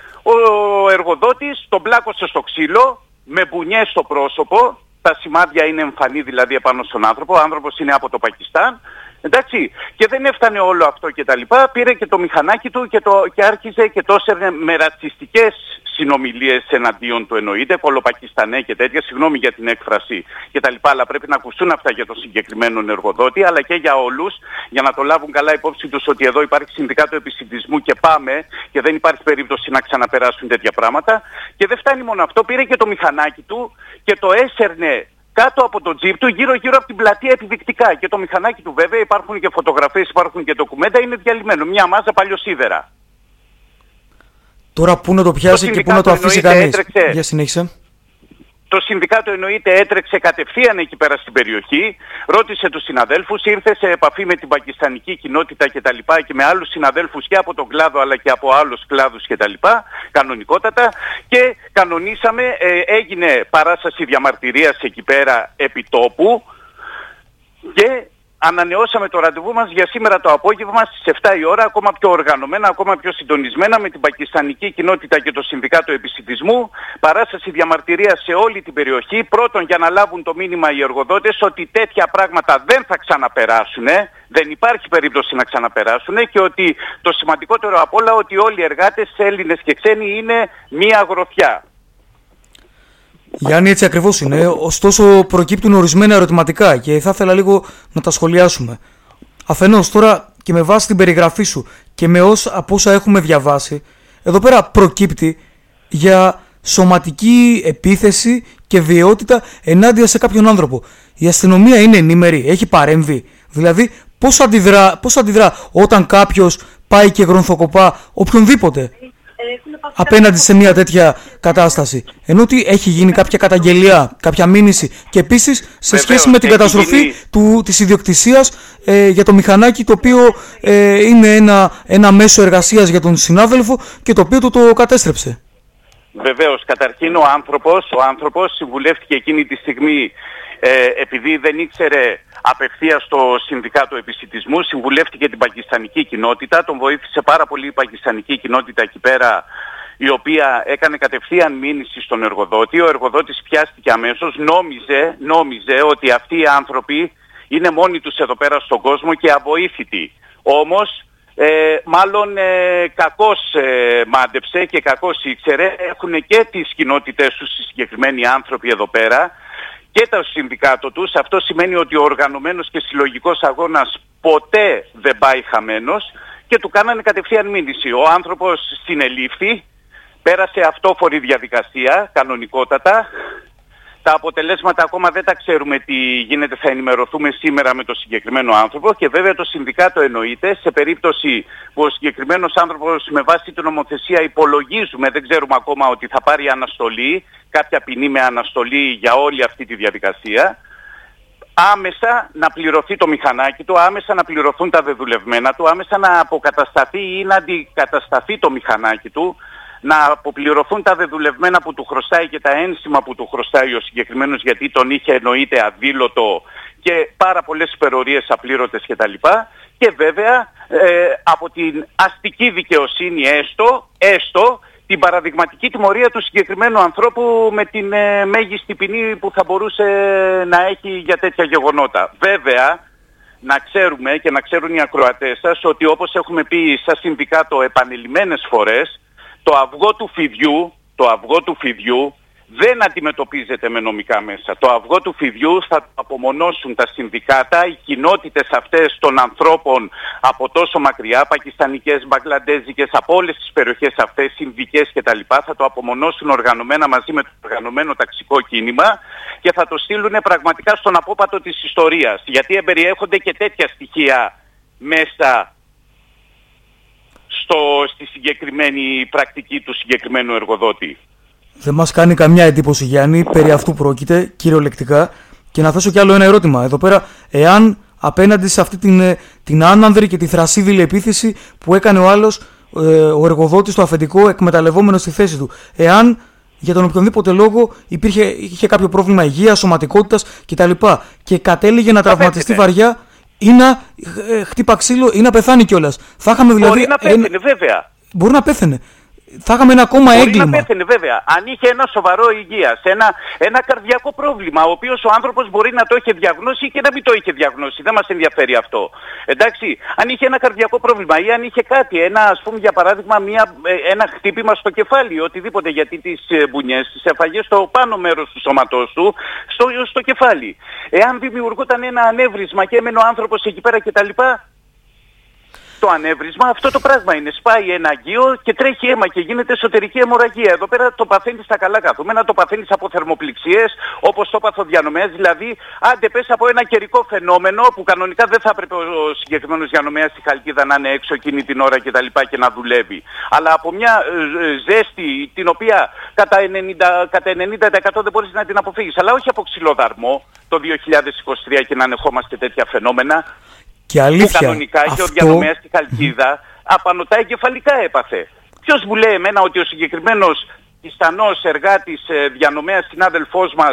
ο εργοδότης τον πλάκωσε στο ξύλο με μπουνιές στο πρόσωπο. Τα σημάδια είναι εμφανή δηλαδή επάνω στον άνθρωπο. Ο άνθρωπος είναι από το Πακιστάν. Εντάξει, και δεν έφτανε όλο αυτό και τα λοιπά, πήρε και το μηχανάκι του και, το, και άρχιζε και το έσαιρνε με ρατσιστικές συνομιλίες εναντίον του, εννοείται, κολοπακιστανέ και τέτοια, συγγνώμη για την έκφραση και τα λοιπά, αλλά πρέπει να ακουστούν αυτά για το συγκεκριμένο εργοδότη, αλλά και για όλους, για να το λάβουν καλά υπόψη τους ότι εδώ υπάρχει συνδικάτο επισυντισμού και πάμε και δεν υπάρχει περίπτωση να ξαναπεράσουν τέτοια πράγματα. Και δεν φτάνει μόνο αυτό, πήρε και το μηχανάκι του και το έσαιρνε κάτω από το τζιπ του, γύρω-γύρω από την πλατεία επιδεικτικά. Και το μηχανάκι του, βέβαια, υπάρχουν και φωτογραφίες, υπάρχουν και ντοκουμέντα, είναι διαλυμένο. Μια μάζα παλιοσίδερα. Τώρα πού να το πιάσει το και πού να το αφήσει κανείς. Για συνέχισε. Το συνδικάτο εννοείται έτρεξε κατευθείαν εκεί πέρα στην περιοχή, ρώτησε τους συναδέλφους, ήρθε σε επαφή με την πακιστανική κοινότητα και τα λοιπά και με άλλους συναδέλφους και από τον κλάδο αλλά και από άλλους κλάδους και τα λοιπά, κανονικότατα, και κανονίσαμε, ε, έγινε παράσταση διαμαρτυρίας εκεί πέρα επί τόπου και ανανεώσαμε το ραντεβού μας για σήμερα το απόγευμα στις επτά η ώρα, ακόμα πιο οργανωμένα, ακόμα πιο συντονισμένα με την πακιστανική κοινότητα και το Συνδικάτο Επισιτισμού. Παράσταση διαμαρτυρίας σε όλη την περιοχή. Πρώτον, για να λάβουν το μήνυμα οι εργοδότες ότι τέτοια πράγματα δεν θα ξαναπεράσουν, δεν υπάρχει περίπτωση να ξαναπεράσουν, και ότι το σημαντικότερο απ' όλα ότι όλοι οι εργάτες, Έλληνες και ξένοι, είναι μία γροθιά. Γιάννη, έτσι ακριβώς είναι. Ωστόσο, προκύπτουν ορισμένα ερωτηματικά και θα ήθελα λίγο να τα σχολιάσουμε. Αφενός, τώρα και με βάση την περιγραφή σου και με όσα, από όσα έχουμε διαβάσει, εδώ πέρα προκύπτει για σωματική επίθεση και βιαιότητα ενάντια σε κάποιον άνθρωπο. Η αστυνομία είναι ενήμερη, έχει παρέμβει. Δηλαδή, πώς αντιδρά, πώς αντιδρά όταν κάποιος πάει και γρονθοκοπά οποιονδήποτε απέναντι σε μια τέτοια κατάσταση. Ενώ ότι έχει γίνει κάποια καταγγελία, κάποια μήνυση, και επίσης σε Βεβαίως, σχέση με την καταστροφή γίνει... του, της ιδιοκτησίας ε, για το μηχανάκι, το οποίο ε, είναι ένα, ένα μέσο εργασίας για τον συνάδελφο και το οποίο το, το κατέστρεψε. Βεβαίως, καταρχήν ο άνθρωπος, ο άνθρωπος συμβουλεύτηκε εκείνη τη στιγμή, ε, επειδή δεν ήξερε απευθείας το Συνδικάτο Επισιτισμού, συμβουλεύτηκε την πακιστανική κοινότητα, τον βοήθησε πάρα πολύ η πακιστανική κοινότητα εκεί πέρα, η οποία έκανε κατευθείαν μήνυση στον εργοδότη. Ο εργοδότης πιάστηκε αμέσως, νόμιζε, νόμιζε ότι αυτοί οι άνθρωποι είναι μόνοι τους εδώ πέρα στον κόσμο και αβοήθητοι. Όμως, ε, μάλλον ε, κακώς ε, μάντεψε και κακώς ήξερε, έχουν και τις κοινότητες τους οι συγκεκριμένοι άνθρωποι εδώ πέρα και το συνδικάτο τους. Αυτό σημαίνει ότι ο οργανωμένος και συλλογικός αγώνας ποτέ δεν πάει χαμένος, και του κάνανε κατευθείαν μήνυση. Ο άνθρωπος συνελήφθη, πέρασε αυτόφορη διαδικασία, κανονικότατα. Τα αποτελέσματα ακόμα δεν τα ξέρουμε τι γίνεται, θα ενημερωθούμε σήμερα με το συγκεκριμένο άνθρωπο, και βέβαια το συνδικάτο εννοείται σε περίπτωση που ο συγκεκριμένος άνθρωπος με βάση την νομοθεσία υπολογίζουμε, δεν ξέρουμε ακόμα, ότι θα πάρει αναστολή, κάποια ποινή με αναστολή για όλη αυτή τη διαδικασία, άμεσα να πληρωθεί το μηχανάκι του, άμεσα να πληρωθούν τα δεδουλευμένα του, άμεσα να αποκατασταθεί ή να αντικατασταθεί το μηχανάκι του, να αποπληρωθούν τα δεδουλευμένα που του χρωστάει και τα ένσημα που του χρωστάει ο συγκεκριμένος, γιατί τον είχε εννοείται αδήλωτο, και πάρα πολλές υπερορίες απλήρωτες κτλ. Και βέβαια ε, από την αστική δικαιοσύνη έστω, έστω την παραδειγματική τιμωρία του συγκεκριμένου ανθρώπου με την ε, μέγιστη ποινή που θα μπορούσε να έχει για τέτοια γεγονότα. Βέβαια, να ξέρουμε και να ξέρουν οι ακροατές σας ότι, όπως έχουμε πει σαν συνδικάτο επανειλημμένες φορές, το αυγό του φιδιού, το αυγό του φιδιού δεν αντιμετωπίζεται με νομικά μέσα. Το αυγό του φιδιού θα το απομονώσουν τα συνδικάτα, οι κοινότητες αυτές των ανθρώπων από τόσο μακριά, πακιστανικές, μπαγκλαντέζικες, από όλες τις περιοχές αυτές, συνδικές κτλ. Θα το απομονώσουν οργανωμένα μαζί με το οργανωμένο ταξικό κίνημα και θα το στείλουν πραγματικά στον απόπατο της ιστορίας. Γιατί εμπεριέχονται και τέτοια στοιχεία μέσα στο, στη συγκεκριμένη πρακτική του συγκεκριμένου εργοδότη. Δεν μας κάνει καμιά εντύπωση, Γιάννη, περί αυτού πρόκειται κυριολεκτικά. Και να θέσω κι άλλο ένα ερώτημα εδώ πέρα. Εάν απέναντι σε αυτή την, την άνανδρη και τη θρασίδηλη επίθεση που έκανε ο άλλος, ε, ο εργοδότης, το αφεντικό, εκμεταλλευόμενος στη θέση του, εάν για τον οποιονδήποτε λόγο υπήρχε, είχε κάποιο πρόβλημα υγείας, σωματικότητας κτλ. Και κατέληγε να τραυματιστεί βαριά ή να ε, χτύπα ξύλο ή να πεθάνει κιόλας. Θα είχαμε δηλαδή. Μπορεί να πέθαινε, ένα... βέβαια. Μπορεί να πέθαινε. Θα είχαμε ένα ακόμα Μπορεί έγκλημα. να πέθαινε, βέβαια. Αν είχε ένα σοβαρό υγείας, ένα, ένα καρδιακό πρόβλημα, ο οποίος ο άνθρωπος μπορεί να το είχε διαγνώσει και να μην το είχε διαγνώσει. Δεν μας ενδιαφέρει αυτό. Εντάξει, αν είχε ένα καρδιακό πρόβλημα ή αν είχε κάτι, ένα, ας πούμε, για παράδειγμα, μια, ένα χτύπημα στο κεφάλι, οτιδήποτε, γιατί τις μπουνιές τις έφαγε στο πάνω μέρος του σώματός του, στο, στο κεφάλι. Εάν δημιουργούταν ένα ανέβρισμα και έμενε ο άνθρωπος εκεί πέρα κτλ. Το ανέβρισμα, αυτό το πράγμα είναι. Σπάει ένα αγγείο και τρέχει αίμα και γίνεται εσωτερική αιμορραγία. Εδώ πέρα το παθαίνεις στα καλά καθούμενα, το παθαίνεις από θερμοπληξίες, όπως το πάθο διανομέας. Δηλαδή, άντε πες από ένα καιρικό φαινόμενο που κανονικά δεν θα έπρεπε ο συγκεκριμένος διανομέας στη Χαλκίδα να είναι έξω εκείνη την ώρα και τα λοιπά και να δουλεύει. Αλλά από μια ε, ζέστη την οποία κατά ενενήντα τοις εκατό δεν μπορείς να την αποφύγεις. Αλλά όχι από ξυλοδαρμό το δύο χιλιάδες είκοσι τρία και να ανεχόμαστε τέτοια φαινόμενα. Και αλήθεια, που κανονικά αυτό... και ο διανομέας στη Χαλκίδα απανωτά εγκεφαλικά έπαθε. Ποιος μου λέει εμένα ότι ο συγκεκριμένος Πακιστανός εργάτης διανομέας συνάδελφός μας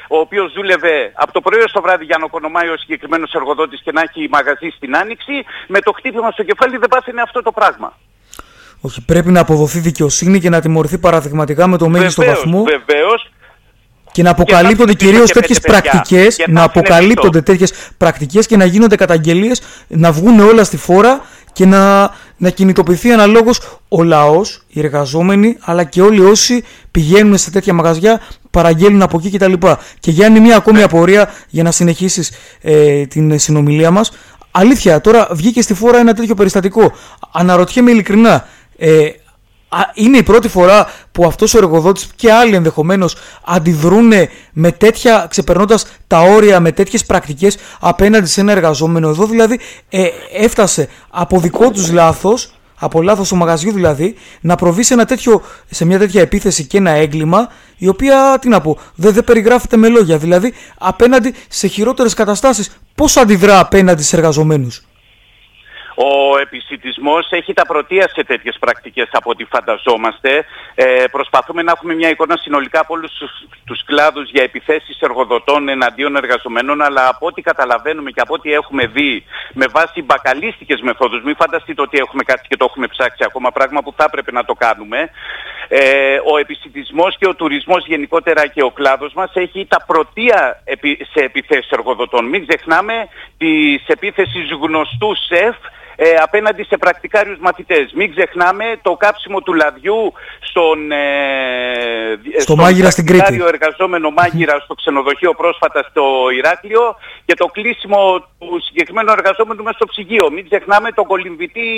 ο οποίος δούλευε από το πρωί στο βράδυ για να οικονομάει ο συγκεκριμένος εργοδότης και να έχει μαγαζί στην Άνοιξη, με το χτύπημα στο κεφάλι δεν πάθαινε αυτό το πράγμα. Όχι, πρέπει να αποδοθεί δικαιοσύνη και να τιμωρηθεί παραδειγματικά με το μέγιστο Βεβαίως, βαθμό. Βεβαίως. Και να αποκαλύπτονται κυρίως τέτοιες πρακτικές, να αποκαλύπτονται πίσω. τέτοιες πρακτικές και να γίνονται καταγγελίες, να βγουν όλα στη φόρα και να, να κινητοποιηθεί αναλόγως ο λαός, οι εργαζόμενοι, αλλά και όλοι όσοι πηγαίνουν σε τέτοια μαγαζιά, παραγγέλνουν από εκεί κτλ. Και Γιάννη, μια ακόμη απορία για να συνεχίσεις ε, την συνομιλία μας. Αλήθεια, τώρα βγήκε στη φόρα ένα τέτοιο περιστατικό. Αναρωτιέμαι ειλικρινά, ε, είναι η πρώτη φορά που αυτός ο εργοδότης και άλλοι ενδεχομένως αντιδρούν με τέτοια, ξεπερνώντας τα όρια, με τέτοιες πρακτικές απέναντι σε ένα εργαζόμενο. Εδώ δηλαδή ε, έφτασε από δικό τους λάθος, από λάθος του μαγαζιού δηλαδή, να προβεί σε, ένα τέτοιο, σε μια τέτοια επίθεση και ένα έγκλημα, η οποία, τι να πω, δεν, δεν περιγράφεται με λόγια. Δηλαδή, απέναντι σε χειρότερες καταστάσεις, πώς αντιδρά απέναντι σε εργαζομένους? Ο επισιτισμός έχει τα πρωτεία σε τέτοιες πρακτικές από ό,τι φανταζόμαστε. Ε, προσπαθούμε να έχουμε μια εικόνα συνολικά από όλους τους, τους κλάδους για επιθέσεις εργοδοτών εναντίον εργαζομένων, αλλά από ό,τι καταλαβαίνουμε και από ό,τι έχουμε δει με βάση μπακαλίστικες μεθόδους, μην φανταστείτε ότι έχουμε κάτι και το έχουμε ψάξει ακόμα, πράγμα που θα έπρεπε να το κάνουμε. Ε, ο επισιτισμός και ο τουρισμός γενικότερα και ο κλάδος μας έχει τα πρωτεία σε επιθέσεις εργοδοτών. Μην ξεχνάμε τις επίθεσεις γνωστού σεφ Ε, απέναντι σε πρακτικάριους μαθητές. Μην ξεχνάμε το κάψιμο του λαδιού στον, ε, στο στον μάγειρα στην Κρήτη. εργαζόμενο μάγειρα στο ξενοδοχείο πρόσφατα στο Ηράκλειο και το κλείσιμο του συγκεκριμένου εργαζόμενου μέσα στο ψυγείο. Μην ξεχνάμε τον κολυμβητή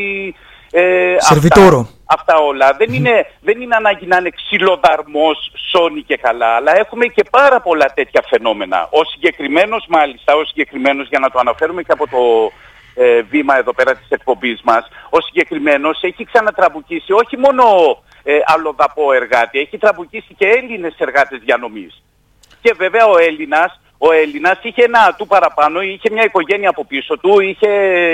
ε, Σερβιτόρο. Αυτά, αυτά όλα. Δεν είναι, δεν είναι ανάγκη να είναι ξυλοδαρμός, σώνει και καλά, αλλά έχουμε και πάρα πολλά τέτοια φαινόμενα. Ο συγκεκριμένος μάλιστα, ο συγκεκριμένος, για να το αναφέρουμε και από το Ε, βήμα εδώ πέρα της εκπομπής μας, ο συγκεκριμένος έχει ξανατραμπουκίσει όχι μόνο ε, αλλοδαπό εργάτη, έχει τραμπουκίσει και Έλληνες εργάτες διανομής. Και βέβαια ο Έλληνας, ο Έλληνας είχε ένα ατού παραπάνω, είχε μια οικογένεια από πίσω του, είχε,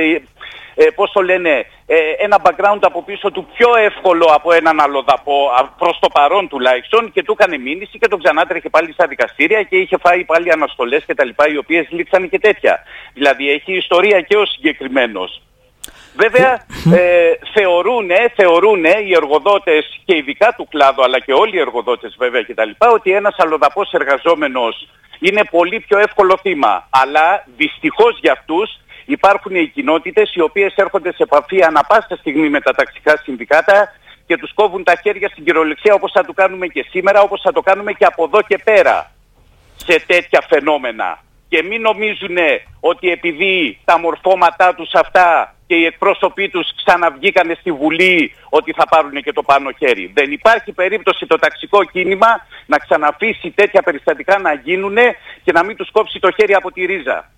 ε, πώς το λένε, ε, ένα background από πίσω του πιο εύκολο από έναν αλλοδαπό, προς το παρόν τουλάχιστον, και του έκανε μήνυση και τον ξανάτρεχε πάλι στα δικαστήρια και είχε φάει πάλι αναστολές και τα λοιπά, οι οποίες λήξαν και τέτοια. Δηλαδή έχει ιστορία και ο συγκεκριμένος. Βέβαια ε, θεωρούν, θεωρούν οι εργοδότες και ειδικά του κλάδου, αλλά και όλοι οι εργοδότες βέβαια και τα λοιπά, ότι ένας αλλοδαπός εργαζόμενος είναι πολύ πιο εύκολο θύμα. Αλλά δυστυχώς για αυτούς υπάρχουν οι κοινότητες οι οποίες έρχονται σε επαφή ανα πάσα στιγμή με τα ταξικά συνδικάτα και τους κόβουν τα χέρια στην κυριολεξία, όπως θα το κάνουμε και σήμερα, όπως θα το κάνουμε και από εδώ και πέρα σε τέτοια φαινόμενα. Και μην νομίζουν ότι επειδή τα μορφώματά τους αυτά και οι εκπρόσωποι τους ξαναβγήκανε στη Βουλή ότι θα πάρουν και το πάνω χέρι. Δεν υπάρχει περίπτωση το ταξικό κίνημα να ξαναφήσει τέτοια περιστατικά να γίνουν και να μην τους κόψει το χέρι από τη ρίζα.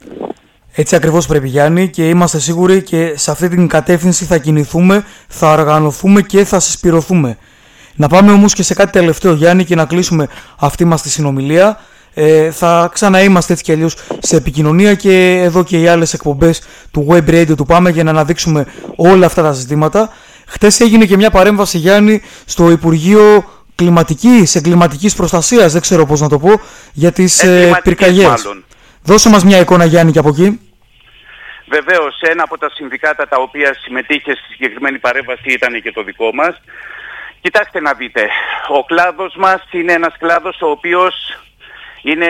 Έτσι ακριβώς πρέπει, Γιάννη, και είμαστε σίγουροι και σε αυτή την κατεύθυνση θα κινηθούμε, θα οργανωθούμε και θα συσπηρωθούμε. Να πάμε όμως και σε κάτι τελευταίο, Γιάννη, και να κλείσουμε αυτή μας τη συνομιλία. Ε, θα ξαναείμαστε έτσι κι αλλιώς σε επικοινωνία και εδώ και οι άλλες εκπομπές του Web Radio του Πάμε για να αναδείξουμε όλα αυτά τα ζητήματα. Χτες έγινε και μια παρέμβαση, Γιάννη, στο Υπουργείο Κλιματικής, Εγκληματικής Προστασίας, δεν ξέρω πώς να το πω, για τις ε, πυρκαγιές. Δώσε μας μια εικόνα, Γιάννη, και από εκεί. Βεβαίως, ένα από τα συνδικάτα τα οποία συμμετείχε στη συγκεκριμένη παρέμβαση ήταν και το δικό μας. Κοιτάξτε να δείτε, ο κλάδος μας είναι ένας κλάδος ο οποίος είναι,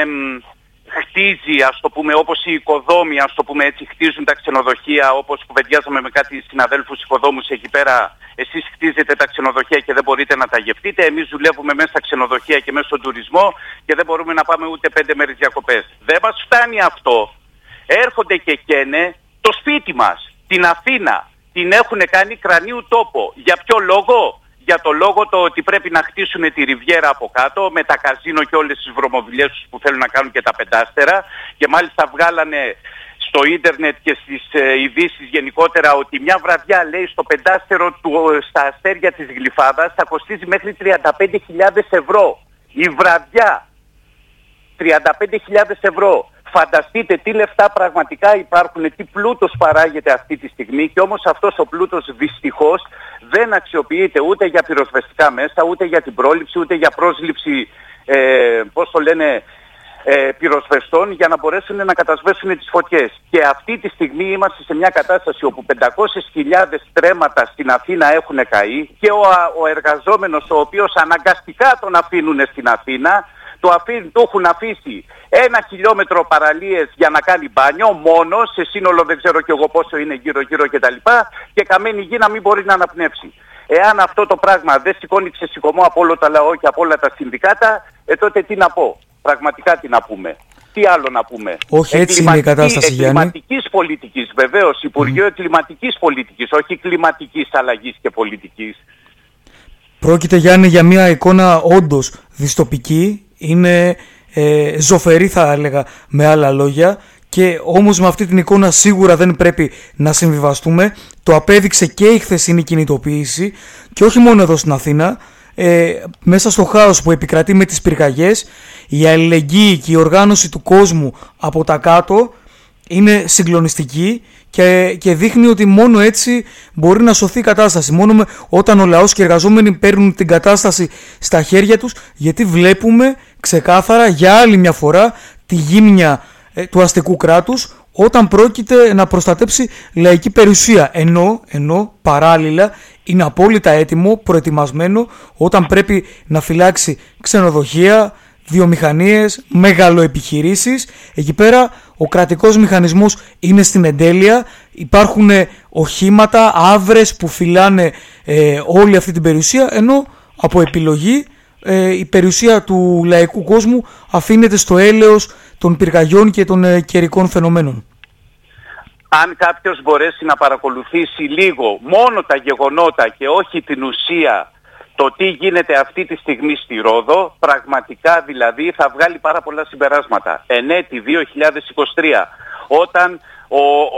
χτίζει, ας το πούμε, όπως οι οικοδόμοι, ας το πούμε έτσι, χτίζουν τα ξενοδοχεία, όπως κουβεντιάζαμε με κάτι συναδέλφους οικοδόμους εκεί πέρα. Εσείς χτίζετε τα ξενοδοχεία και δεν μπορείτε να τα γευτείτε. Εμείς δουλεύουμε μέσα στα ξενοδοχεία και μέσα στον τουρισμό και δεν μπορούμε να πάμε ούτε πέντε μέρες διακοπές. Δεν μας φτάνει αυτό. Έρχονται και καίνε το σπίτι μας, την Αθήνα. Την έχουν κάνει κρανίου τόπο. Για ποιο λόγο? Για το λόγο το ότι πρέπει να χτίσουν τη Ριβιέρα από κάτω με τα καζίνο και όλες τις βρωμοβιλιές τους που θέλουν να κάνουν και τα πεντάστερα, και μάλιστα βγάλανε στο ίντερνετ και στις ε, ειδήσεις γενικότερα ότι μια βραδιά, λέει, στο πεντάστερο του, στα αστέρια της Γλυφάδας θα κοστίζει μέχρι τριάντα πέντε χιλιάδες ευρώ. Η βραδιά τριάντα πέντε χιλιάδες ευρώ. Φανταστείτε τι λεφτά πραγματικά υπάρχουν, τι πλούτος παράγεται αυτή τη στιγμή, και όμως αυτός ο πλούτος δυστυχώς δεν αξιοποιείται ούτε για πυροσβεστικά μέσα, ούτε για την πρόληψη, ούτε για πρόσληψη ε, πώς το λένε, ε, πυροσβεστών για να μπορέσουν να κατασβέσουν τις φωτιές. Και αυτή τη στιγμή είμαστε σε μια κατάσταση όπου πεντακόσιες χιλιάδες τρέματα στην Αθήνα έχουν καεί και ο, ο εργαζόμενος ο οποίος αναγκαστικά τον αφήνουν στην Αθήνα, το, αφή, το έχουν αφήσει ένα χιλιόμετρο παραλίες για να κάνει μπάνιο μόνο, σε σύνολο δεν ξέρω κι εγώ πόσο είναι γύρω γύρω κτλ. Και καμένη γη να μην μπορεί να αναπνεύσει. Εάν αυτό το πράγμα δεν σηκώνει ξεσηκωμό από όλο το λαό και από όλα τα συνδικάτα, ε, τότε τι να πω, πραγματικά τι να πούμε. Τι άλλο να πούμε. Όχι, έτσι είναι η κατάσταση, Γιάννη. Κλιματικής πολιτικής, βεβαίως, Υπουργείο mm. Κλιματικής Πολιτικής, όχι κλιματικής αλλαγής και πολιτικής. Πρόκειται, Γιάννη, για μια εικόνα όντως δυστοπική. Είναι ε, ζωφερή, θα έλεγα, με άλλα λόγια. Και όμως με αυτή την εικόνα σίγουρα δεν πρέπει να συμβιβαστούμε. Το απέδειξε και η χθεσινή κινητοποίηση και όχι μόνο εδώ στην Αθήνα. Ε, μέσα στο χάος που επικρατεί με τις πυρκαγιές, η αλληλεγγύη και η οργάνωση του κόσμου από τα κάτω είναι συγκλονιστική και, και δείχνει ότι μόνο έτσι μπορεί να σωθεί η κατάσταση. Μόνο με, όταν ο λαός και οι εργαζόμενοι παίρνουν την κατάσταση στα χέρια τους, γιατί βλέπουμε ξεκάθαρα για άλλη μια φορά τη γύμνια ε, του αστικού κράτους όταν πρόκειται να προστατέψει λαϊκή περιουσία, ενώ, ενώ παράλληλα είναι απόλυτα έτοιμο, προετοιμασμένο όταν πρέπει να φυλάξει ξενοδοχεία, βιομηχανίες, μεγαλοεπιχειρήσεις. Εκεί πέρα ο κρατικός μηχανισμός είναι στην εντέλεια, υπάρχουν οχήματα, άβρες που φυλάνε ε, όλη αυτή την περιουσία, ενώ από επιλογή ε, η περιουσία του λαϊκού κόσμου αφήνεται στο έλεος των πυρκαγιών και των ε, καιρικών φαινομένων. Αν κάποιος μπορέσει να παρακολουθήσει λίγο μόνο τα γεγονότα και όχι την ουσία, το τι γίνεται αυτή τη στιγμή στη Ρόδο, πραγματικά δηλαδή θα βγάλει πάρα πολλά συμπεράσματα. Εν έτη δύο χιλιάδες είκοσι τρία, όταν ο,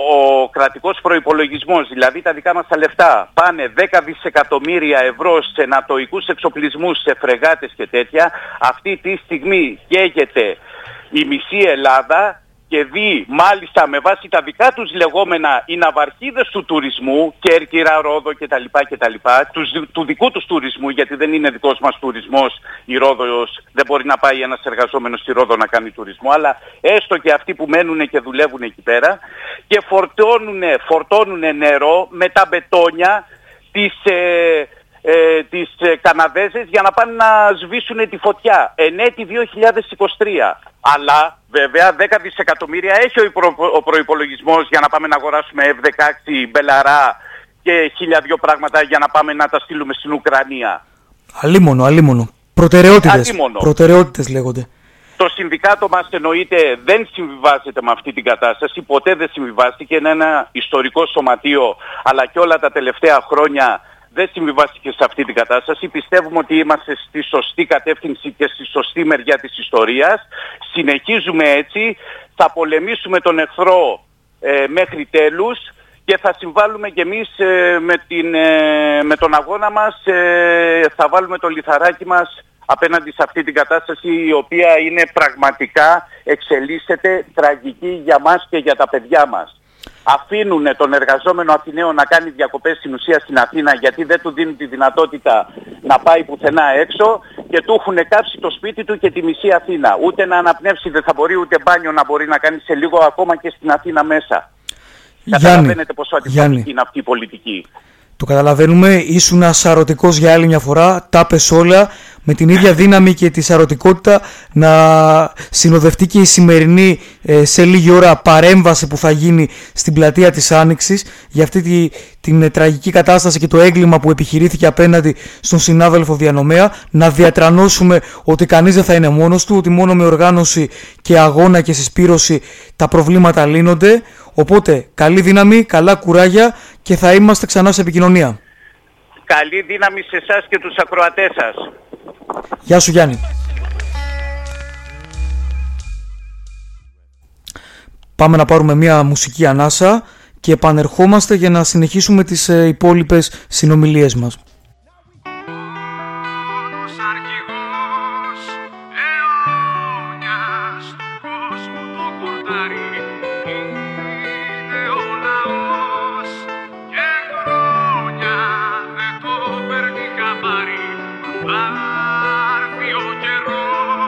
ο κρατικός προϋπολογισμός, δηλαδή τα δικά μας τα λεφτά, πάνε δέκα δισεκατομμύρια ευρώ σε νατοικούς εξοπλισμούς, σε φρεγάτες και τέτοια, αυτή τη στιγμή καίγεται η μισή Ελλάδα και δει μάλιστα με βάση τα δικά τους λεγόμενα οι ναυαρχίδες του τουρισμού, Κέρκυρα, Ρόδο κτλ, κτλ του, του δικού τους τουρισμού, γιατί δεν είναι δικός μας τουρισμός η Ρόδος, δεν μπορεί να πάει ένας εργαζόμενος στη Ρόδο να κάνει τουρισμό, αλλά έστω και αυτοί που μένουν και δουλεύουν εκεί πέρα και φορτώνουν, φορτώνουν νερό με τα μπετόνια της... Ε, Ε, τις ε, Καναδέζες για να πάνε να σβήσουν τη φωτιά εν έτη δύο χιλιάδες είκοσι τρία. Αλλά βέβαια δέκα δισεκατομμύρια έχει ο, προ, ο προϋπολογισμός για να πάμε να αγοράσουμε εφ δεκαέξι Μπελαρά και χίλια δυο πράγματα για να πάμε να τα στείλουμε στην Ουκρανία. Αλίμονο, αλίμονο. Προτεραιότητες, αλίμονο. Προτεραιότητες λέγονται. Το συνδικάτο μας εννοείται δεν συμβιβάζεται με αυτή την κατάσταση, ποτέ δεν συμβιβάστηκε, είναι ένα ιστορικό σωματείο, αλλά και όλα τα τελευταία χρόνια δεν συμβιβάστηκε σε αυτή την κατάσταση. Πιστεύουμε ότι είμαστε στη σωστή κατεύθυνση και στη σωστή μεριά της ιστορίας. Συνεχίζουμε έτσι, θα πολεμήσουμε τον εχθρό ε, μέχρι τέλους και θα συμβάλλουμε κι εμείς ε, με, την, ε, με τον αγώνα μας, ε, θα βάλουμε το λιθαράκι μας απέναντι σε αυτή την κατάσταση, η οποία είναι πραγματικά, εξελίσσεται, τραγική για μας και για τα παιδιά μας. Αφήνουν τον εργαζόμενο Αθηναίο να κάνει διακοπές στην ουσία στην Αθήνα, γιατί δεν του δίνουν τη δυνατότητα να πάει πουθενά έξω και του έχουν κάψει το σπίτι του και τη μισή Αθήνα. Ούτε να αναπνεύσει δεν θα μπορεί, ούτε μπάνιο να μπορεί να κάνει σε λίγο ακόμα και στην Αθήνα μέσα. Καταλαβαίνετε πόσο αντιφατική είναι αυτή η πολιτική. Το καταλαβαίνουμε, ήσουν σαρωτικός για άλλη μια φορά, τα πες όλα, με την ίδια δύναμη και τη σαρωτικότητα να συνοδευτεί και η σημερινή ε, σε λίγη ώρα παρέμβαση που θα γίνει στην πλατεία της Άνοιξης για αυτή τη, την ε, τραγική κατάσταση και το έγκλημα που επιχειρήθηκε απέναντι στον συνάδελφο Διανομέα, να διατρανώσουμε ότι κανείς δεν θα είναι μόνος του, ότι μόνο με οργάνωση και αγώνα και συσπήρωση τα προβλήματα λύνονται. Οπότε καλή δύναμη, καλά κουράγια και θα είμαστε ξανά σε επικοινωνία. Καλή δύναμη σε εσάς και τους ακροατές σας. Γεια σου, Γιάννη. Πάμε να πάρουμε μια μουσική ανάσα και επανερχόμαστε για να συνεχίσουμε τις ε, υπόλοιπες συνομιλίες μας. Πάρθει ο καιρός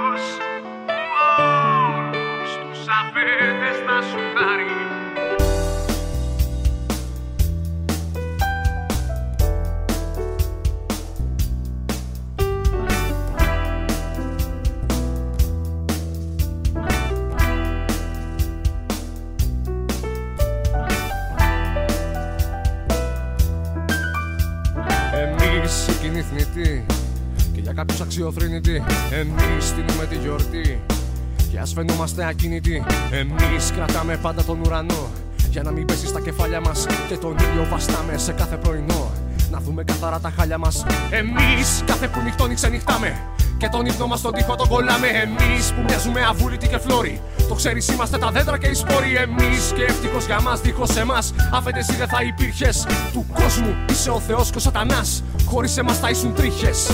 αρνητή και για κάποιους αξιοθρύνητοι. Εμείς στείλουμε τη γιορτή και ας φαινόμαστε ακίνητοι. Εμείς κρατάμε πάντα τον ουρανό για να μην πέσει στα κεφάλια μας και τον ήλιο βαστάμε σε κάθε πρωινό. Να δούμε καθαρά τα χάλια μας. Εμείς κάθε που νυχτώνει ξενυχτάμε και τον ύπνο μας στον τοίχο τον κολλάμε. Εμείς που μοιάζουμε αβούλητοι και φλόροι, το ξέρεις είμαστε τα δέντρα και οι σπόροι. Εμείς και ευτυχώς για μας, δίχως εμάς άφετε εσύ δεν θα υπήρχες. Του κόσμου είσαι ο Θεός και ο σατανάς, χωρίς εμάς θα ήσουν τρίχες.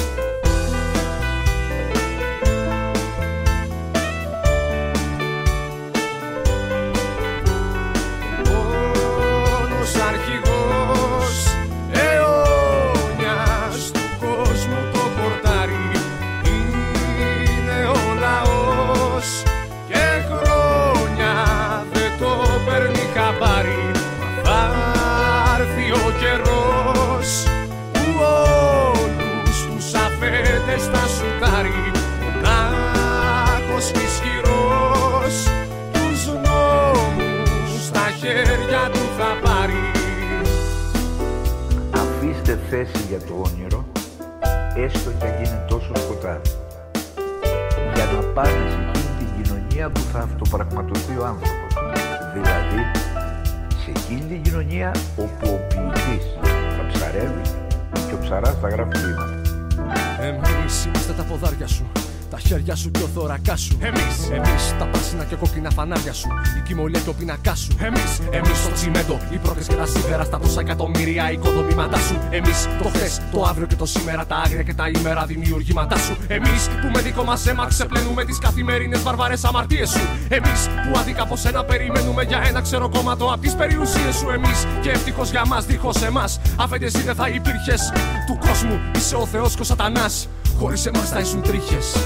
Θέση για το όνειρο, έστω και αν είναι τόσο σκοτάδι, για να πάνε σε εκείνη την κοινωνία που θα αυτοπραγματοποιεί ο άνθρωπος. Δηλαδή, σε εκείνη την κοινωνία όπου ο ποιητής θα ψαρεύει και ο ψαράς θα γράφει ποίηματα. Εμείς είμαστε τα ποδάρια σου, τα χέρια σου και ο θώρακάς σου. Εμείς, εμείς τα πράσινα και κόκκινα φανάρια σου, η κοιμωλία και ο πίνακάς σου. Εμείς, εμείς το τσιμέντο, οι πρώτες και τα σίδερα στα τόσα εκατομμύρια οικοδομήματά σου. Εμείς το χθες, το αύριο και το σήμερα, τα άγρια και τα ημέρα δημιουργήματά σου. Εμείς που με δικό μας αίμα ξεπλένουμε τις καθημερινές βαρβαρές αμαρτίες σου. Εμείς που άδικα από σένα περιμένουμε για ένα ξεροκόμματο απ' τις περιουσίες σου. Εμείς και ευτυχώς για μας, δίχως εμάς άφετε εσύ δεν θα υπήρχες. Του κόσμου είσαι ο Θεός και ο σατανάς, χωρίς εμάς θα ήσουν τρίχες.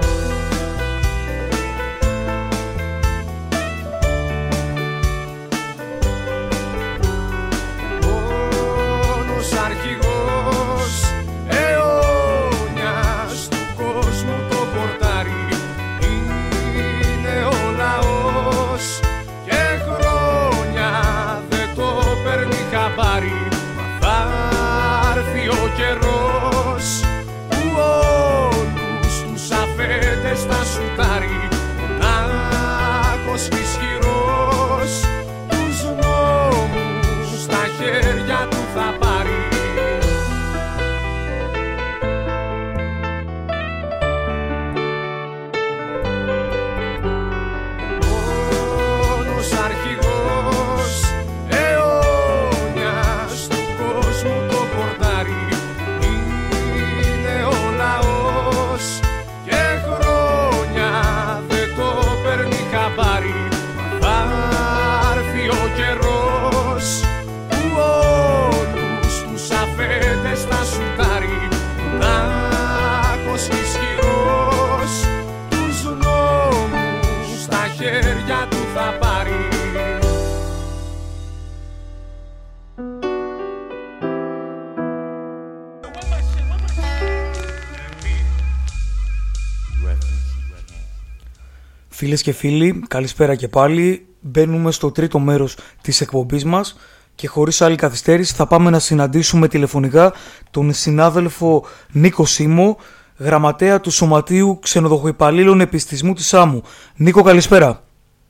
Φίλες και φίλοι, καλησπέρα και πάλι. Μπαίνουμε στο τρίτο μέρος της εκπομπής μας και χωρίς άλλη καθυστέρηση θα πάμε να συναντήσουμε τηλεφωνικά τον συνάδελφο Νίκο Σίμω, γραμματέα του Σωματείου Ξενοδοχοϊπαλλήλων Επιστημισμού της ΣΑΜΟΥ. Νίκο, καλησπέρα.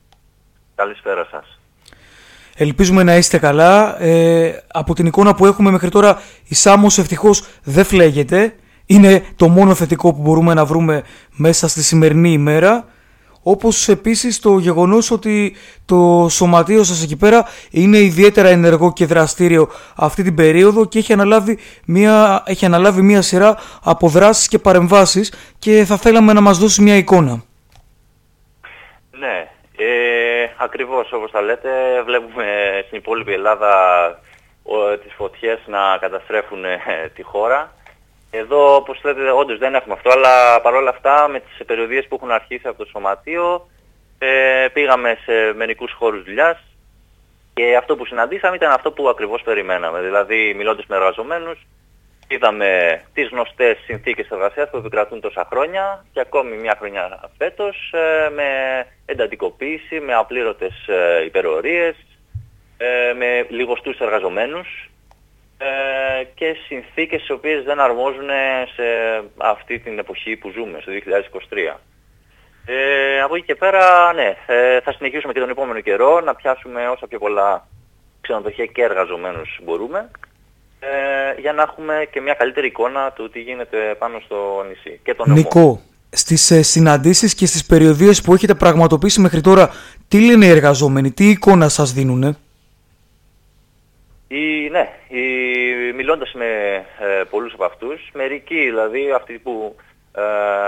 Καλησπέρα σας. Ελπίζουμε να είστε καλά. Ε, από την εικόνα που έχουμε μέχρι τώρα, η ΣΑΜΟΣ ευτυχώς δεν φλέγεται. Είναι το μόνο θετικό που μπορούμε να βρούμε μέσα στη σημερινή ημέρα. Όπως επίσης το γεγονός ότι το σωματείο σας εκεί πέρα είναι ιδιαίτερα ενεργό και δραστήριο αυτή την περίοδο και έχει αναλάβει μια, έχει αναλάβει μια σειρά από δράσεις και παρεμβάσεις και θα θέλαμε να μας δώσει μια εικόνα. Ναι, ε, ακριβώς όπως τα λέτε, βλέπουμε στην υπόλοιπη Ελλάδα ο, τις φωτιές να καταστρέφουν ε, τη χώρα. Εδώ, όπως λέτε, όντως δεν έχουμε αυτό, αλλά παρόλα αυτά με τις περιοδίες που έχουν αρχίσει από το Σωματείο ε, πήγαμε σε μερικούς χώρους δουλειάς και αυτό που συναντήσαμε ήταν αυτό που ακριβώς περιμέναμε. Δηλαδή, μιλώντας με εργαζομένους, είδαμε τις γνωστές συνθήκες εργασίας που επικρατούν τόσα χρόνια και ακόμη μια χρονιά φέτος ε, με εντατικοποίηση, με απλήρωτες ε, υπερορίες, ε, με λιγοστούς εργαζομένους. ε, και συνθήκες τις οποίες δεν αρμόζουν σε αυτή την εποχή που ζούμε, στο δύο χιλιάδες είκοσι τρία. Ε, από εκεί και πέρα, ναι, ε, θα συνεχίσουμε και τον επόμενο καιρό να πιάσουμε όσα πιο πολλά ξενοδοχεία και εργαζομένους μπορούμε, ε, για να έχουμε και μια καλύτερη εικόνα του τι γίνεται πάνω στο νησί και τον νομό. Νικό, στις ε, συναντήσεις και στις περιοδίες που έχετε πραγματοποιήσει μέχρι τώρα, τι λένε οι εργαζόμενοι, τι εικόνα σας δίνουνε? Η, ναι, η, μιλώντας με ε, πολλούς από αυτούς, μερικοί δηλαδή, αυτοί που ε,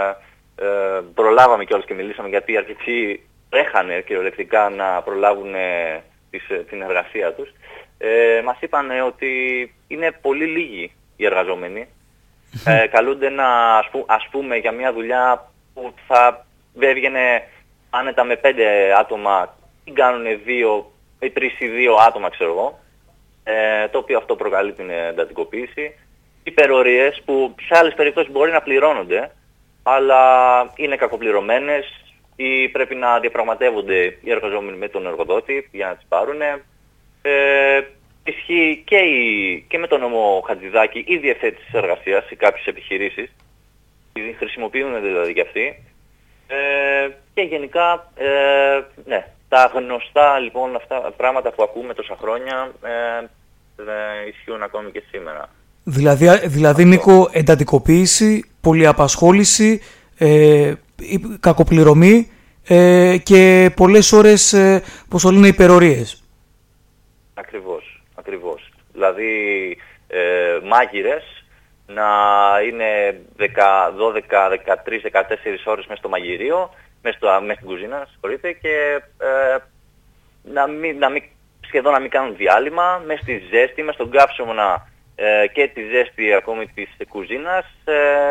ε, προλάβαμε κιόλας και μιλήσαμε, γιατί αρκετοί τρέχανε κυριολεκτικά να προλάβουν ε, τις, την εργασία τους, ε, μας είπαν ότι είναι πολύ λίγοι οι εργαζόμενοι. Ε, καλούνται να, ας, πού, ας πούμε, για μια δουλειά που θα έβγαινε άνετα με πέντε άτομα, την κάνουν δύο ή τρεις ή δύο άτομα, ξέρω εγώ. Ε, το οποίο αυτό προκαλεί την εντατικοποίηση. Υπερορίες που σε άλλες περιπτώσεις μπορεί να πληρώνονται, αλλά είναι κακοπληρωμένες ή πρέπει να διαπραγματεύονται οι εργαζόμενοι με τον εργοδότη για να τις πάρουν. Ε, ισχύει και, η, και με τον νόμο Χατζηδάκη η διευθέτηση της εργασίας σε κάποιες επιχειρήσεις. Χρησιμοποιούν δηλαδή και αυτοί. Ε, και γενικά, ε, ναι. Τα γνωστά λοιπόν αυτά πράγματα που ακούμε τόσα χρόνια ε, ε, ισχύουν ακόμη και σήμερα. Δηλαδή, δηλαδή Νίκο, εντατικοποίηση, πολυαπασχόληση, ε, κακοπληρωμή ε, και πολλές ώρες, ε, πώς το λένε, υπερορίες. Ακριβώς, ακριβώς. Δηλαδή ε, μάγειρες να είναι δέκα, δώδεκα, δεκατρείς, δεκατέσσερις ώρες μέσα στο μαγειρίο, μέσα, στο, μέσα στην κουζίνα, συγχωρείτε, και ε, να μην, να μην, σχεδόν να μην κάνουν διάλειμμα, μέσα στη ζέστη, μέσα στον καύσωνα ε, και τη ζέστη ακόμη της κουζίνας, ε,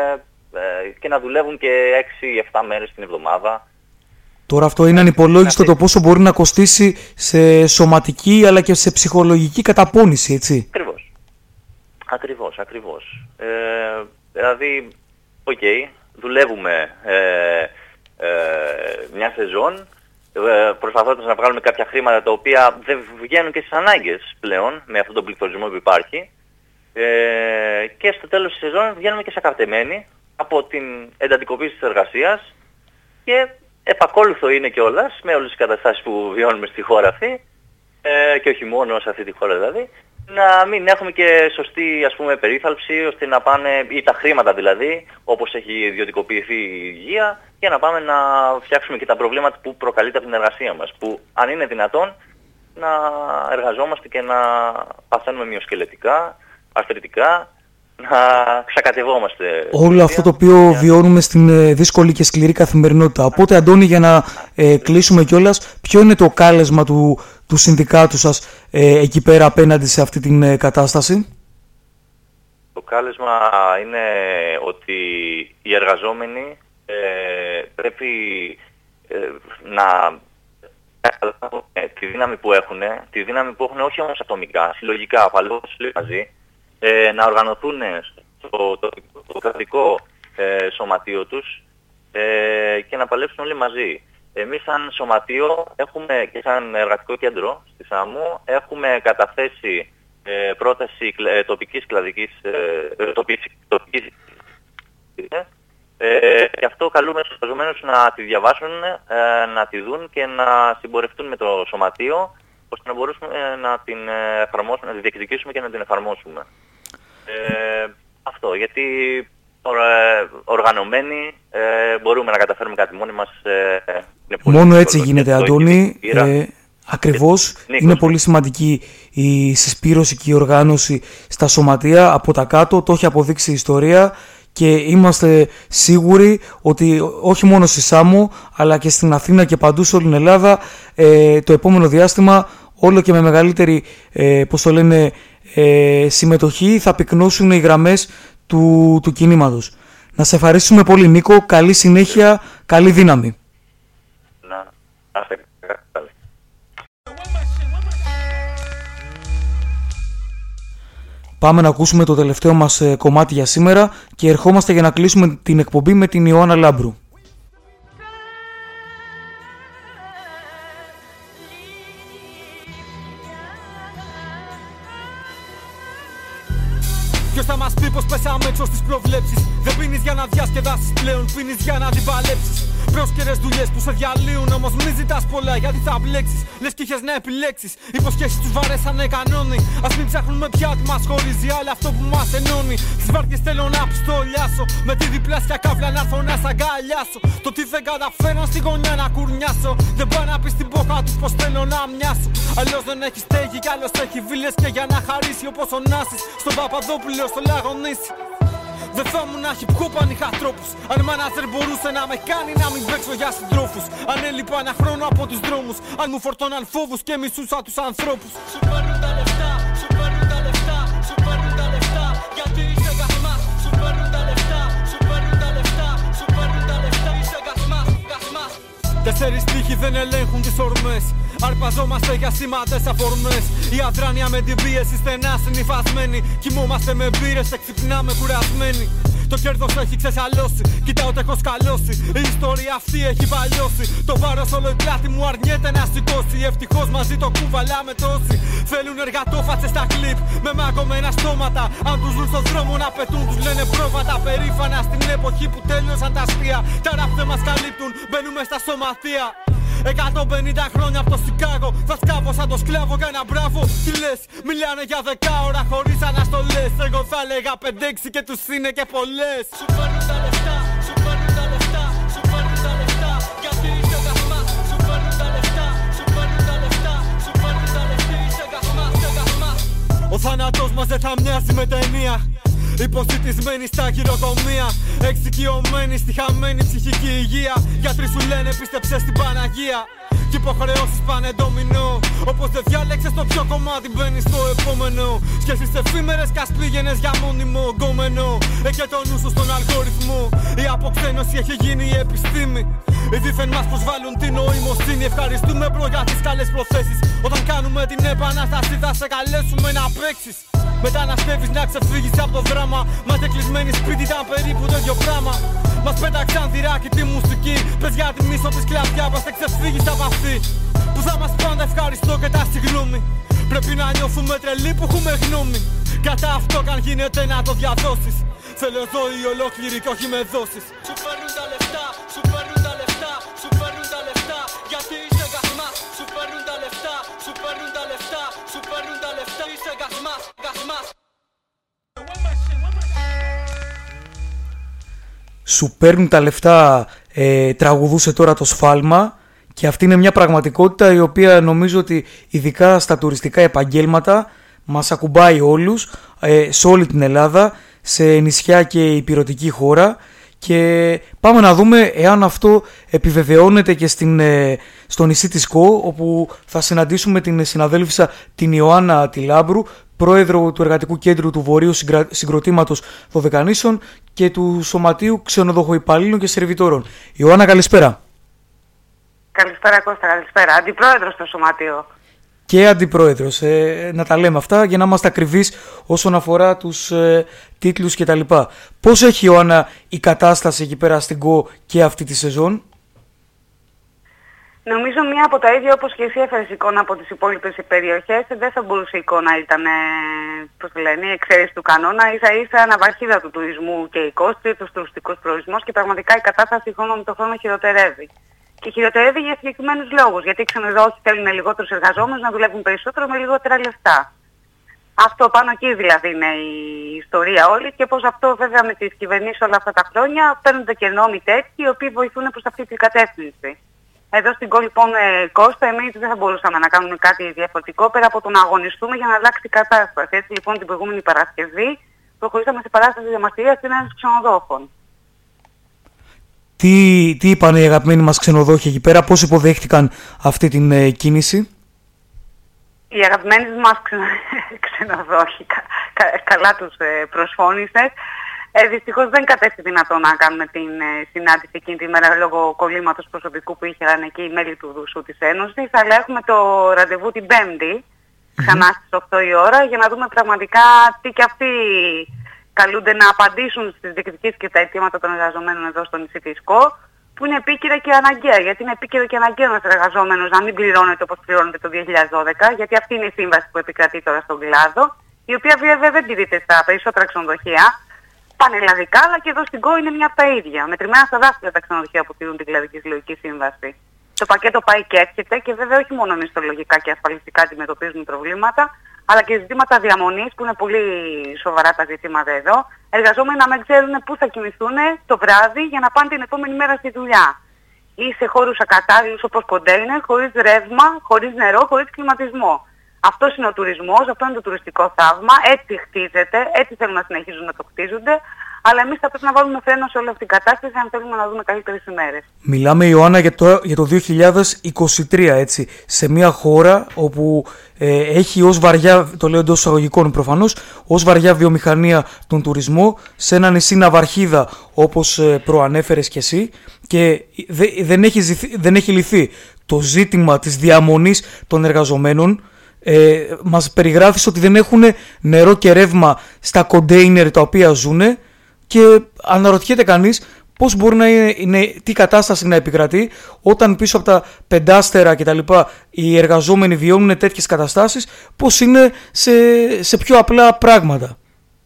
ε, και να δουλεύουν και έξι εφτά μέρες την εβδομάδα. Τώρα αυτό είναι ανυπολόγιστο το πόσο μπορεί να κοστίσει σε σωματική αλλά και σε ψυχολογική καταπώνηση, έτσι. Ακριβώς. Ακριβώς, ακριβώς. Ε, δηλαδή, οκ, okay, δουλεύουμε ε, Ε, μια σεζόν, ε, προσπαθώντας να βγάλουμε κάποια χρήματα τα οποία δεν βγαίνουν και στις ανάγκες πλέον με αυτόν τον πληθωρισμό που υπάρχει, ε, και στο τέλος της σεζόν βγαίνουμε και σακαρτεμένοι από την εντατικοποίηση της εργασίας, και επακόλουθο είναι κιόλας με όλες τις καταστάσεις που βιώνουμε στη χώρα αυτή, ε, και όχι μόνο σε αυτή τη χώρα δηλαδή, να μην έχουμε και σωστή, ας πούμε, περίθαλψη, ώστε να πάνε, ή τα χρήματα δηλαδή, όπως έχει ιδιωτικοποιηθεί η υγεία, για να πάμε να φτιάξουμε και τα προβλήματα που προκαλείται από την εργασία μας. Που αν είναι δυνατόν να εργαζόμαστε και να παθαίνουμε μυοσκελετικά, αρθριτικά, να ξακατευόμαστε. Όλο αυτό το οποίο βιώνουμε στην ε, δύσκολη και σκληρή καθημερινότητα. Οπότε, Αντώνη, για να ε, κλείσουμε κιόλας, ποιο είναι το κάλεσμα του, του συνδικάτου σας ε, εκεί πέρα απέναντι σε αυτή την ε, κατάσταση? Το κάλεσμα είναι ότι οι εργαζόμενοι ε, πρέπει ε, να καταλάβουν τη δύναμη που έχουν, τη δύναμη που έχουν όχι όμως ατομικά, συλλογικά, παλαιώς μαζί, ε, να οργανωθούν στο το, το κρατικό ε, σωματείο τους, ε, και να παλέψουν όλοι μαζί. Εμείς σαν σωματείο έχουμε, και σαν εργατικό κέντρο στη Σάμμο, έχουμε καταθέσει ε, πρόταση ε, τοπικής κλαδικής, ε, τοπικής, τοπικής ε, και αυτό καλούμε τους εργαζομένους να τη διαβάσουν, ε, να τη δουν και να συμπορευτούν με το σωματείο, ώστε να μπορέσουμε ε, να την εφαρμόσουμε, να τη διεκδικήσουμε και να την εφαρμόσουμε. Ε, αυτό, γιατί οργανωμένοι ε, μπορούμε να καταφέρουμε κάτι μόνοι μας. Ε, Μόνο έτσι γίνεται, Αντώνη. Ε, ακριβώς. Νίκος. Είναι πολύ σημαντική η συσπήρωση και η οργάνωση στα σωματεία από τα κάτω. Το έχει αποδείξει η ιστορία και είμαστε σίγουροι ότι όχι μόνο στη Σάμμο αλλά και στην Αθήνα και παντού σε όλη την Ελλάδα, ε, το επόμενο διάστημα όλο και με μεγαλύτερη ε, πώς το λένε, ε, συμμετοχή θα πυκνώσουν οι γραμμές του, του κινήματος. Να σε ευχαριστούμε πολύ, Νίκο. Καλή συνέχεια, καλή δύναμη. Να, Πάμε να ακούσουμε το τελευταίο μας κομμάτι για σήμερα και ερχόμαστε για να κλείσουμε την εκπομπή με την Ιωάννα Λάμπρου. Ποιος θα μας πει πως πέσαμε έξω στις προβλέψεις? Δεν πίνεις για να διασκεδάσεις πλέον, πίνεις για να αντιπαλέψεις. Πρόσκαιρες δουλειές που σε διαλύουν, όμως μη ζητάς πολλά γιατί θα μπλέξεις. Λες κι είχες να επιλέξεις. Υποσχέσεις τους βαρέσανε κανόνι. Ας μην ψάχνουμε πια τι μας χωρίζει, αλλά αυτό που μας ενώνει. Τις βάρδιες θέλω να πιστολιάσω, με τη διπλάσια κάβλα να έρθω να σ' αγκαλιάσω. Το τι δεν καταφέρω στη γωνιά να κουρνιάσω. Δεν πάει να πει στην πόχα τους πως θέλω να μοιάσω. Αλλιώς δεν έχει στέγη κι άλλος έχει βίλες. Και για να χαρίσει όπως ο Νάσης στον Παπαδόπουλο στο Λαγονίσι. Δεν θα ήμουν hip-hop αν είχα τρόπους. Αν μάνατζερ μπορούσε να με κάνει να μην παίξω για συντρόφους. Αν έλειπα ένα χρόνο από τους δρόμους. Αν μου φορτώναν φόβους και μισούσα τους ανθρώπους. Σου παίρνουν τα λεφτά, σου παίρνουν τα λεφτά, σου παίρνουν τα λεφτά. Γιατί είσαι γασμάς, σου παίρνουν τα λεφτά, σου παίρνουν τα λεφτά, σου παίρνουν τα λεφτά. Είσαι γασμάς, γασμάς. Τέσσερις τείχοι δεν ελέγχουν τις ορμές. Αρπαζόμαστε για σήματες αφορμές. Η αδράνεια με την πίεση στενά συνυφασμένη. Κοιμόμαστε με μπύρες και ξυπνάμε κουρασμένοι. Το κέρδος έχει ξεσαλώσει, κοιτάω ότι έχω σκαλώσει. Η ιστορία αυτή έχει παλιώσει. Το βάρος όλο η πλάτη μου αρνιέται να σηκώσει. Ευτυχώς μαζί το κουβαλάμε τόσοι. Θέλουν εργατόφατσες στα κλιπ με μαγκωμένα στόματα. Αν τους βρουν στον δρόμο να πετούν τους λένε πρόβατα. Περήφανα στην εποχή που τέλειωσαν τα αστεία. Τα ραπ δεν μας καλύπτουν, μπαίνουμε στα σωματεία. εκατόν πενήντα χρόνια από το Σικάγο. Θα σκάβω σαν το σκλάβο για ένα μπράβο. Τι λες, μιλάνε για δέκα ώρα χωρίς αναστολές. Εγώ θα έλεγα πέντε έξι και τους είναι και πολλές. Σου παίρνουν τα λεφτά, σου παίρνουν τα λεφτά, σου παίρνουν τα λεφτά. Γιατί είσαι γασμάς, σου παίρνουν τα λεφτά, σου παίρνουν τα λεφτά, σου παίρνουν τα λεφτά. Είσαι γασμάς, είσαι γασμάς. Ο θάνατός μας δεν θα μοιάζει με ταινία. Υποσυτισμένη στα χειροκομεία. Εξοικειωμένη στη χαμένη ψυχική υγεία. Γιατροί σου λένε πίστεψε στην Παναγία. Κι υποχρεώσεις πάνε ντομινό. Όπως δεν διάλεξες το πιο κομμάτι μπαίνεις στο επόμενο. Σχέσεις εφήμερες κι ας πήγαινες για μόνιμο γκόμενο. Έχει το νου σου στον αλγοριθμό. Η αποξένωση έχει γίνει η επιστήμη. Οι δίθεν μας προσβάλλουν την νοημοσύνη. Ευχαριστούμε μπρο για τις καλές προθέσεις. Όταν κάνουμε την επανάσταση θα σε καλέσουμε να παίξεις. Μεταναστεύεις να ξεφύγεις από το δράμα. Μας κλεισμένοι σπίτι ήταν περίπου το ίδιο πράγμα. Μας πέταξαν θυράκι τη μουσική. Πες για τη μίσο της κλαδιά μας δεν ξεφύγεις από αυτή. Που θα μας πάντα ευχαριστώ και τα συγγνώμη. Πρέπει να νιώθουμε τρελοί που έχουμε γνώμη. Κατά αυτό καν γίνεται να το διαδώσεις. Θέλω ζωή ολόκληρη και όχι με δόσεις. Σου παίρνουν τα λεφτά, σου παίρνουν τα λεφτά, σου παίρνουν τα λεφτά. Γιατί είσαι γασμάς, σου παίρνουν τα λεφτά, σου παίρνουν τα λεφτά, σου παίρνουν τα λεφτά. Είσαι γασμάς, γασμάς. Σου παίρνουν τα λεφτά, ε, τραγουδούσε τώρα το Σφάλμα. Και αυτή είναι μια πραγματικότητα η οποία νομίζω ότι ειδικά στα τουριστικά επαγγέλματα μας ακουμπάει όλους, ε, σε όλη την Ελλάδα, σε νησιά και ηπειρωτική χώρα. Και πάμε να δούμε εάν αυτό επιβεβαιώνεται και στην, ε, στο νησί της Κο, όπου θα συναντήσουμε την συναδέλφισσα την Ιωάννα Τιλάμπρου, πρόεδρο του Εργατικού Κέντρου του Βορείου Συγκροτήματος Δωδεκανήσων και του Σωματείου Ξενοδοχοϊπαλλήλων και Σερβιτόρων. Ιωάννα, καλησπέρα. Καλησπέρα Κώστα, καλησπέρα. Αντιπρόεδρος στο Σωματείο. Και αντιπρόεδρος, ε, να τα λέμε αυτά για να είμαστε ακριβείς όσον αφορά τους ε, τίτλους κτλ. Πώς έχει, Ιωάννα, η κατάσταση εκεί πέρα στην ΚΟ και αυτή τη σεζόν? Νομίζω μία από τα ίδια όπως και εσύ έφερες εικόνα από τις υπόλοιπες περιοχές. Δεν θα μπορούσε η εικόνα να ήταν, πώς το λένε, η εξαίρεση του κανόνα. Ίσα ίσα ναυαρχίδα του τουρισμού και η κόστη, τους τουριστικούς προορισμούς και πραγματικά η κατάσταση χρόνο με το χρόνο χειροτερεύει. Και χειροτερεύει για συγκεκριμένους λόγους. Γιατί οι ξενοδόχοι θέλουν λιγότερους εργαζόμενους να δουλεύουν περισσότερο με λιγότερα λεφτά. Αυτό πάνω εκεί δηλαδή είναι η ιστορία όλη και πως αυτό βέβαια με τις κυβερνήσεις όλα αυτά τα χρόνια παίρνονται και νόμοι τέτοιοι οι οποίοι βοηθούν προς αυτή την κατεύθυνση. Εδώ στην ΚΟ λοιπόν, ε, Κώστα, εμείς δεν θα μπορούσαμε να κάνουμε κάτι διαφορετικό πέρα από το να αγωνιστούμε για να αλλάξει η κατάσταση. Έτσι λοιπόν την προηγούμενη Παρασκευή προχωρήσαμε σε παράσταση διαμαρτυρίας στην Ένωση Ξενοδόχων. Τι, τι είπαν οι αγαπημένοι μας ξενοδόχοι εκεί πέρα, πώς υποδέχτηκαν αυτή την ε, κίνηση? Οι αγαπημένοι μας ξενο... ξενοδόχοι κα, κα, καλά τους ε, προσφώνησες. Ε, δυστυχώς δεν κατέστη δυνατό να κάνουμε την ε, συνάντηση εκείνη τη μέρα λόγω κολλήματος προσωπικού που είχαν εκεί οι μέλη του Δουσού της Ένωσης, αλλά έχουμε το ραντεβού την Πέμπτη, ξανά στις οκτώ η ώρα, για να δούμε πραγματικά τι και αυτοί καλούνται να απαντήσουν στις διεκδικήσεις και τα αιτήματα των εργαζομένων εδώ στο νησί της ΚΟ, που είναι επίκαιρα και αναγκαία. Γιατί είναι επίκαιρο και αναγκαίο ένας εργαζόμενος να μην πληρώνεται όπως πληρώνεται το δύο χιλιάδες δώδεκα, γιατί αυτή είναι η σύμβαση που επικρατεί τώρα στον κλάδο. η οποία βέβαια δεν τηρείται στα περισσότερα ξενοδοχεία, πανελλαδικά, αλλά και εδώ στην ΚΟ είναι μια από τα ίδια. Μετρημένα στα δάχτυλα τα ξενοδοχεία που τηρούν την Κλαδική Συλλογική Σύμβαση. Το πακέτο πάει και έρχεται και βέβαια όχι μόνο μισθολογικά και ασφαλιστικά αντιμετωπίζουν προβλήματα, αλλά και ζητήματα διαμονής που είναι πολύ σοβαρά τα ζητήματα εδώ. Εργαζόμενοι να μην ξέρουν πού θα κοιμηθούν το βράδυ για να πάνε την επόμενη μέρα στη δουλειά. Ή σε χώρους ακατάλληλους όπως κοντέινερ, χωρίς ρεύμα, χωρίς νερό, χωρίς κλιματισμό. Αυτός είναι ο τουρισμός, αυτό είναι το τουριστικό θαύμα, έτσι χτίζεται, έτσι θέλουν να συνεχίζουν να το χτίζονται, αλλά εμείς θα πρέπει να βάλουμε φρένο σε όλη αυτή την κατάσταση αν θέλουμε να δούμε καλύτερες ημέρες. Μιλάμε, Ιωάννα, για το, για το δύο χιλιάδες είκοσι τρία, έτσι, σε μια χώρα όπου ε, έχει ως βαριά, το λέω εντός εισαγωγικών προφανώς, ως βαριά βιομηχανία τον τουρισμό, σε ένα νησί ναυαρχίδα όπως ε, προανέφερες κι εσύ, και δε, δεν, έχει ζηθ, δεν έχει λυθεί το ζήτημα της διαμονής των εργαζομένων. Ε, μας περιγράφεις ότι δεν έχουν νερό και ρεύμα στα κοντέινερ τα οποία ζουν, και αναρωτιέται κανείς πώς μπορεί να είναι, είναι, τι κατάσταση να επικρατεί όταν πίσω από τα πεντάστερα κτλ. Οι εργαζόμενοι βιώνουν τέτοιες καταστάσεις, πώς είναι σε, σε πιο απλά πράγματα.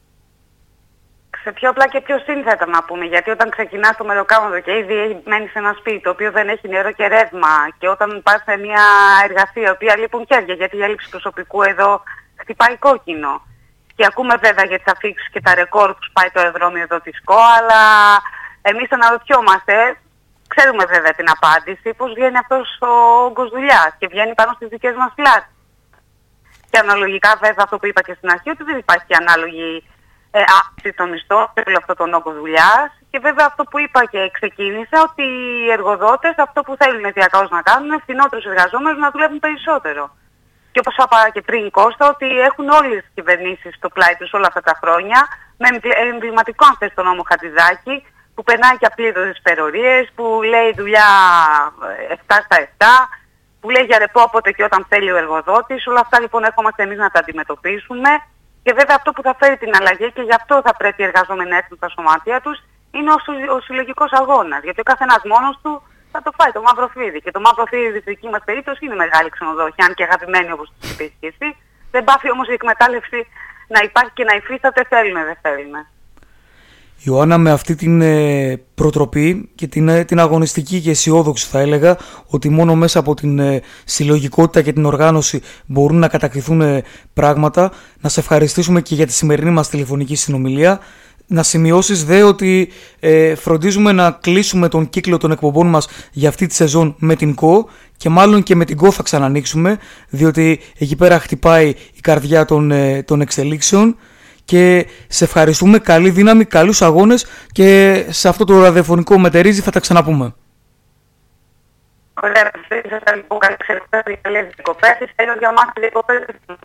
Σε πιο απλά και πιο σύνθετα να πούμε, γιατί όταν ξεκινάς το μεροκάματο και ήδη μένεις σε ένα σπίτι το οποίο δεν έχει νερό και ρεύμα, και όταν πας σε μια εργασία η οποία λείπουν χέρια, γιατί η έλλειψη προσωπικού εδώ χτυπάει κόκκινο. Και ακούμε βέβαια για τις αφίξεις και τα ρεκόρ που σπάει το αεροδρόμιο εδώ της ΚΟ, αλλά εμείς αναρωτιόμαστε, ξέρουμε βέβαια την απάντηση, πώς βγαίνει αυτός ο όγκος δουλειάς και βγαίνει πάνω στις δικές μας πλάτες. Και αναλογικά βέβαια αυτό που είπα και στην αρχή, ότι δεν υπάρχει ανάλογη ε, αύξηση των μισθών σε όλο αυτό τον όγκο δουλειάς. Και βέβαια αυτό που είπα και ξεκίνησα, ότι οι εργοδότες αυτό που θέλουν διακαώς να κάνουν είναι φθηνότερους εργαζόμενους να δουλεύουν περισσότερο. Και όπως είπα και πριν, Κώστα, ότι έχουν όλες τις κυβερνήσεις στο πλάι τους όλα αυτά τα χρόνια, με εμβληματικό αν θες τον νόμο Χατζηδάκη, που περνάει και απλήρωτες υπερορίες, που λέει δουλειά επτά στα επτά, που λέει για ρεπό όποτε και όταν θέλει ο εργοδότης. Όλα αυτά λοιπόν έρχομαστε εμείς να τα αντιμετωπίσουμε. Και βέβαια αυτό που θα φέρει την αλλαγή, και γι' αυτό θα πρέπει οι εργαζόμενοι να έρθουν στα σωματεία τους, είναι ο, συ, ο συλλογικός αγώνας. Γιατί ο καθένας μόνος του θα το φάει το μαύρο φίδι. Και το μαύρο φίδι στη δική μας περίπτωση είναι μεγάλη ξενοδοχεία, αν και αγαπημένη όπως το είπες και εσύ. Δεν πάθει όμως η εκμετάλλευση να υπάρχει και να υφίσταται, θέλουμε, δεν θέλουμε. Ιωάννα, με αυτή την ε, προτροπή και την, ε, την αγωνιστική και αισιόδοξη, θα έλεγα, ότι μόνο μέσα από την ε, συλλογικότητα και την οργάνωση μπορούν να κατακτηθούν ε, πράγματα, να σε ευχαριστήσουμε και για τη σημερινή μας τηλεφωνική συνομιλία. Να σημειώσεις δε ότι ε, φροντίζουμε να κλείσουμε τον κύκλο των εκπομπών μας για αυτή τη σεζόν με την ΚΟ, και μάλλον και με την ΚΟ θα ξανανοίξουμε, διότι εκεί πέρα χτυπάει η καρδιά των, ε, των εξελίξεων. Και σε ευχαριστούμε, καλή δύναμη, καλούς αγώνες, και σε αυτό το ραδιοφωνικό μετερίζει θα τα ξαναπούμε. Ωραία, σας λοιπόν καλή εξελίξη, καλές διακοπές, θέλω για μας διακοπές.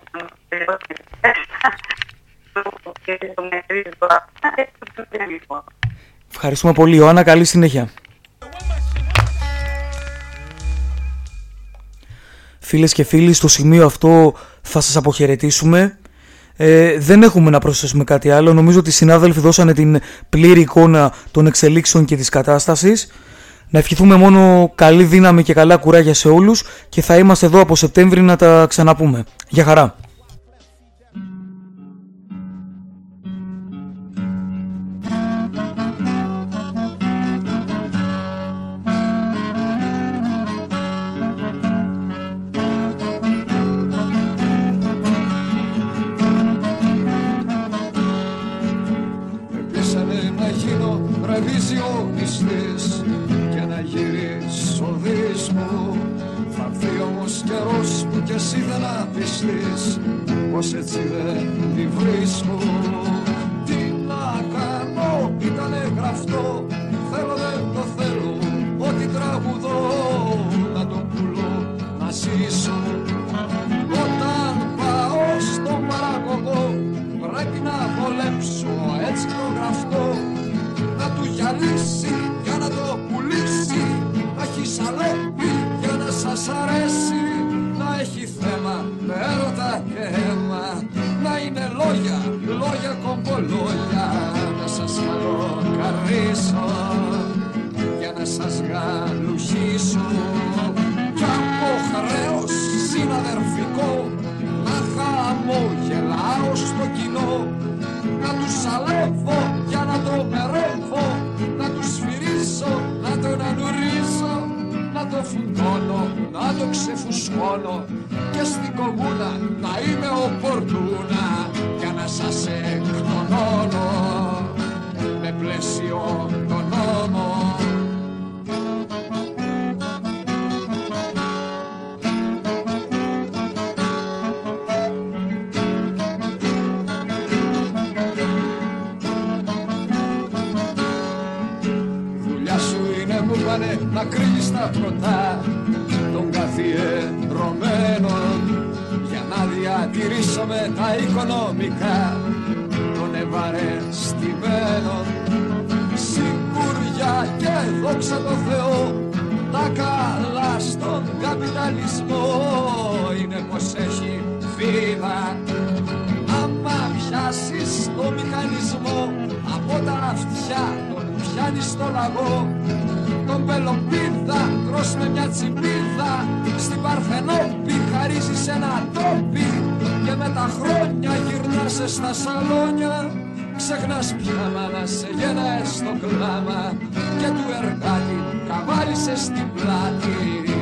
Ευχαριστούμε πολύ, Ιωάννα, καλή συνέχεια. Φίλες και φίλοι, στο σημείο αυτό θα σας αποχαιρετήσουμε. Ε, δεν έχουμε να προσθέσουμε κάτι άλλο. Νομίζω ότι οι συνάδελφοι δώσανε την πλήρη εικόνα των εξελίξεων και της κατάστασης. Να ευχηθούμε μόνο καλή δύναμη και καλά κουράγια σε όλους, και θα είμαστε εδώ από Σεπτέμβρη να τα ξαναπούμε. Γεια χαρά. Και να γυρίσω δεις μου, θα έρθει όμως καιρός που κι εσύ δεν απιστείς πως έτσι δεν τη βρίσκω. Τι να κάνω, ήτανε γραφτό, θέλω δεν το θέλω, ό,τι τραγουδώ να το πουλώ, να ζήσω. Όταν πάω στον παραγωγό πρέπει να βολέψω έτσι το γραφτό, να του γυαλίσει για να το πουλήσει, να έχει σαλέπι για να σας αρέσει, να έχει θέμα με έρωτα και αίμα, να είναι λόγια, λόγια κομπολόγια, να σας καλοκαρίσω. φουντώνω, να το ξεφουσκώνω και στην κομμούνα να είμαι ο Πορτούνα για να σας εκτονώνω με πλαίσιο τον νόμο. Να κρύβεις τα πρωτά των καθιερωμένων για να διατηρήσουμε τα οικονομικά των ευαρεστημένων. Σιγουριά και δόξα τω Θεώ, τα καλά στον καπιταλισμό είναι πως έχει φίδα. Άμα πιάσεις το μηχανισμό από τα αυτιά τον πιάνεις στο λαγό. Τον Πελοπίδα τρως με μια τσιμπίδα, στην Παρθενόπη χαρίζεις ένα τόπι και με τα χρόνια γυρνάς στα σαλόνια. Ξεχνάς πια μάνα σε γέναες στο κλάμα και του εργάτη καβάλισες στην πλάτη.